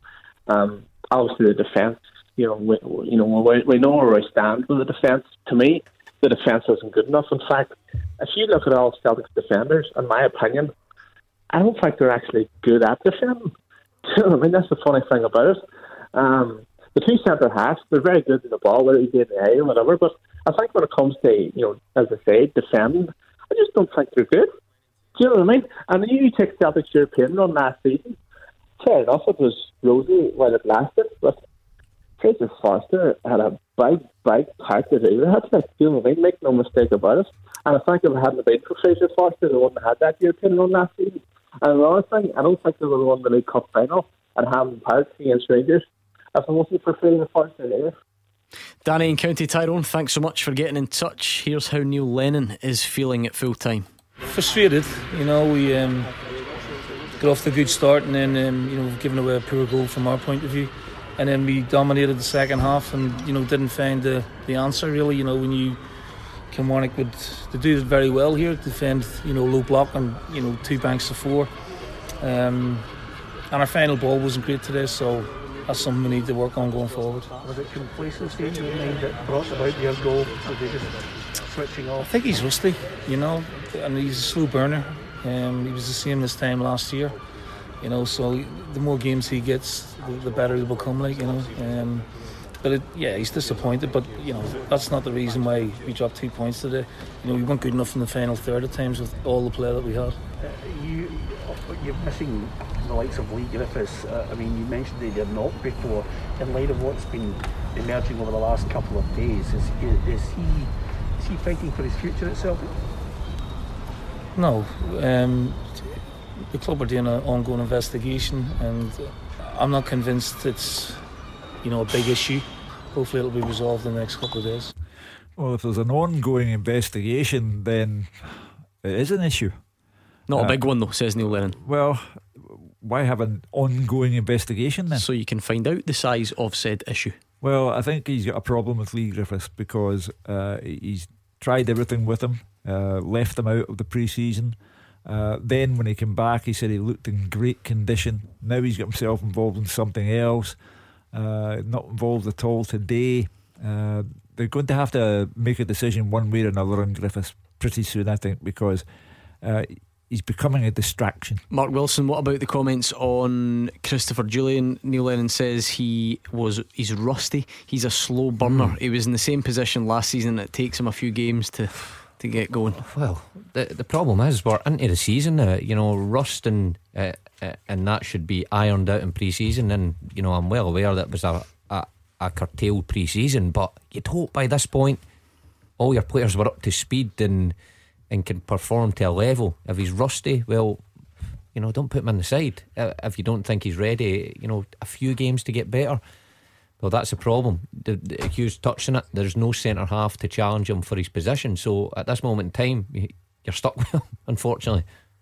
Um, obviously, the defence, you know, we, you know, we, we know where we stand with the defence. To me, the defence isn't good enough. In fact, if you look at all Celtic's defenders, in my opinion, I don't think they're actually good at defending. I mean, that's the funny thing about it. Um, the two centre halves, they're very good in the ball, whether you did the A or whatever. But I think when it comes to, you know, as I say, defending, I just don't think they're good. Do you know what I mean? And then you take Celtic's European run last season. Fair enough, it was rosy while it lasted, but Fraser Forster had a big, big part to do. That's like, you know what I mean? Make no mistake about it. And I think if it hadn't been for Fraser Forster, they wouldn't have had that European run last season. And another thing, I don't think they would have won the League Cup final at Hampden Park against Rangers if it wasn't for Fraser Forster there. Danny in County Tyrone, thanks so much for getting in touch. Here's how Neil Lennon is feeling at full time. Frustrated, you know, we um, got off to a good start and then, um, you know, given away a poor goal from our point of view. And then we dominated the second half and, you know, didn't find the, the answer really. You know, we knew Kilmarnock would they do it very well here, defend, you know, low block and, you know, two banks of four. Um, and our final ball wasn't great today, so that's something we need to work on going forward. Was it complacency in your mind that brought about your goal? Were they just switching off? I think he's rusty, you know, and he's a slow burner. Um, he was the same this time last year, you know, so the more games he gets, the, the better he will become, like, you know. Um, but it, yeah, he's disappointed, but, you know, that's not the reason why we dropped two points today. You know, we weren't good enough in the final third at times with all the play that we had. Uh, you, you're missing the likes of Lee Griffiths. Uh, I mean, you mentioned that you're not before. In light of what's been emerging over the last couple of days, is, is he is he fighting for his future at Celtic? No. Um, the club are doing an ongoing investigation, and I'm not convinced it's, you know, a big issue. Hopefully it'll be resolved in the next couple of days. Well, if there's an ongoing investigation, then it is an issue. Not uh, a big one though, says Neil Lennon. Well, why have an ongoing investigation then? So you can find out the size of said issue. Well, I think he's got a problem with Lee Griffiths because uh, he's tried everything with him, uh, left him out of the pre-season. Uh, then when he came back, he said he looked in great condition. Now he's got himself involved in something else. Uh, not involved at all today. Uh, they're going to have to make a decision one way or another on Griffiths pretty soon, I think, because uh, he's becoming a distraction. Mark Wilson, what about the comments on Christopher Julian? Neil Lennon says he was he's rusty. He's a slow burner. Mm. He was in the same position last season. It takes him a few games to to get going. Well, the the problem is we're into the season now. You know, rust and uh, uh, and that should be ironed out in pre-season. And you know, I'm well aware that it was a a, a curtailed pre-season, but you'd hope by this point all your players were up to speed and and can perform to a level. If he's rusty, well, you know, don't put him on the side. If you don't think he's ready, you know, a few games to get better. Well, that's the problem. The, the Hughes touched on it. There's no centre half to challenge him for his position. So at this moment in time, you're stuck with him, unfortunately.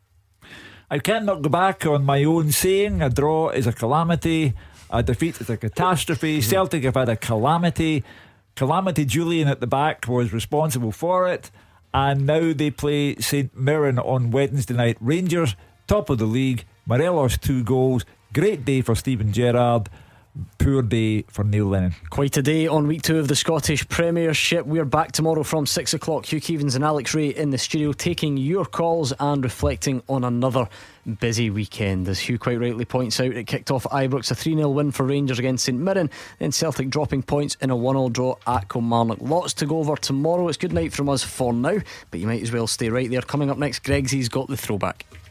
I cannot go back on my own saying a draw is a calamity, a defeat is a catastrophe. Mm-hmm. Celtic have had a calamity. Calamity Julian at the back was responsible for it. And now they play St Mirren on Wednesday night. Rangers, top of the league. Morelos, two goals. Great day for Steven Gerrard. Poor day for Neil Lennon. Quite a day on week two of the Scottish Premiership. We're back tomorrow from six o'clock. Hugh Keevins and Alex Ray in the studio, taking your calls and reflecting on another busy weekend. As Hugh quite rightly points out, it kicked off at Ibrox, a three nil win for Rangers against St Mirren, then Celtic dropping points in a one all draw at Kilmarnock. Lots to go over tomorrow. It's good night from us for now, but you might as well stay right there. Coming up next, Gregsy's got the throwback.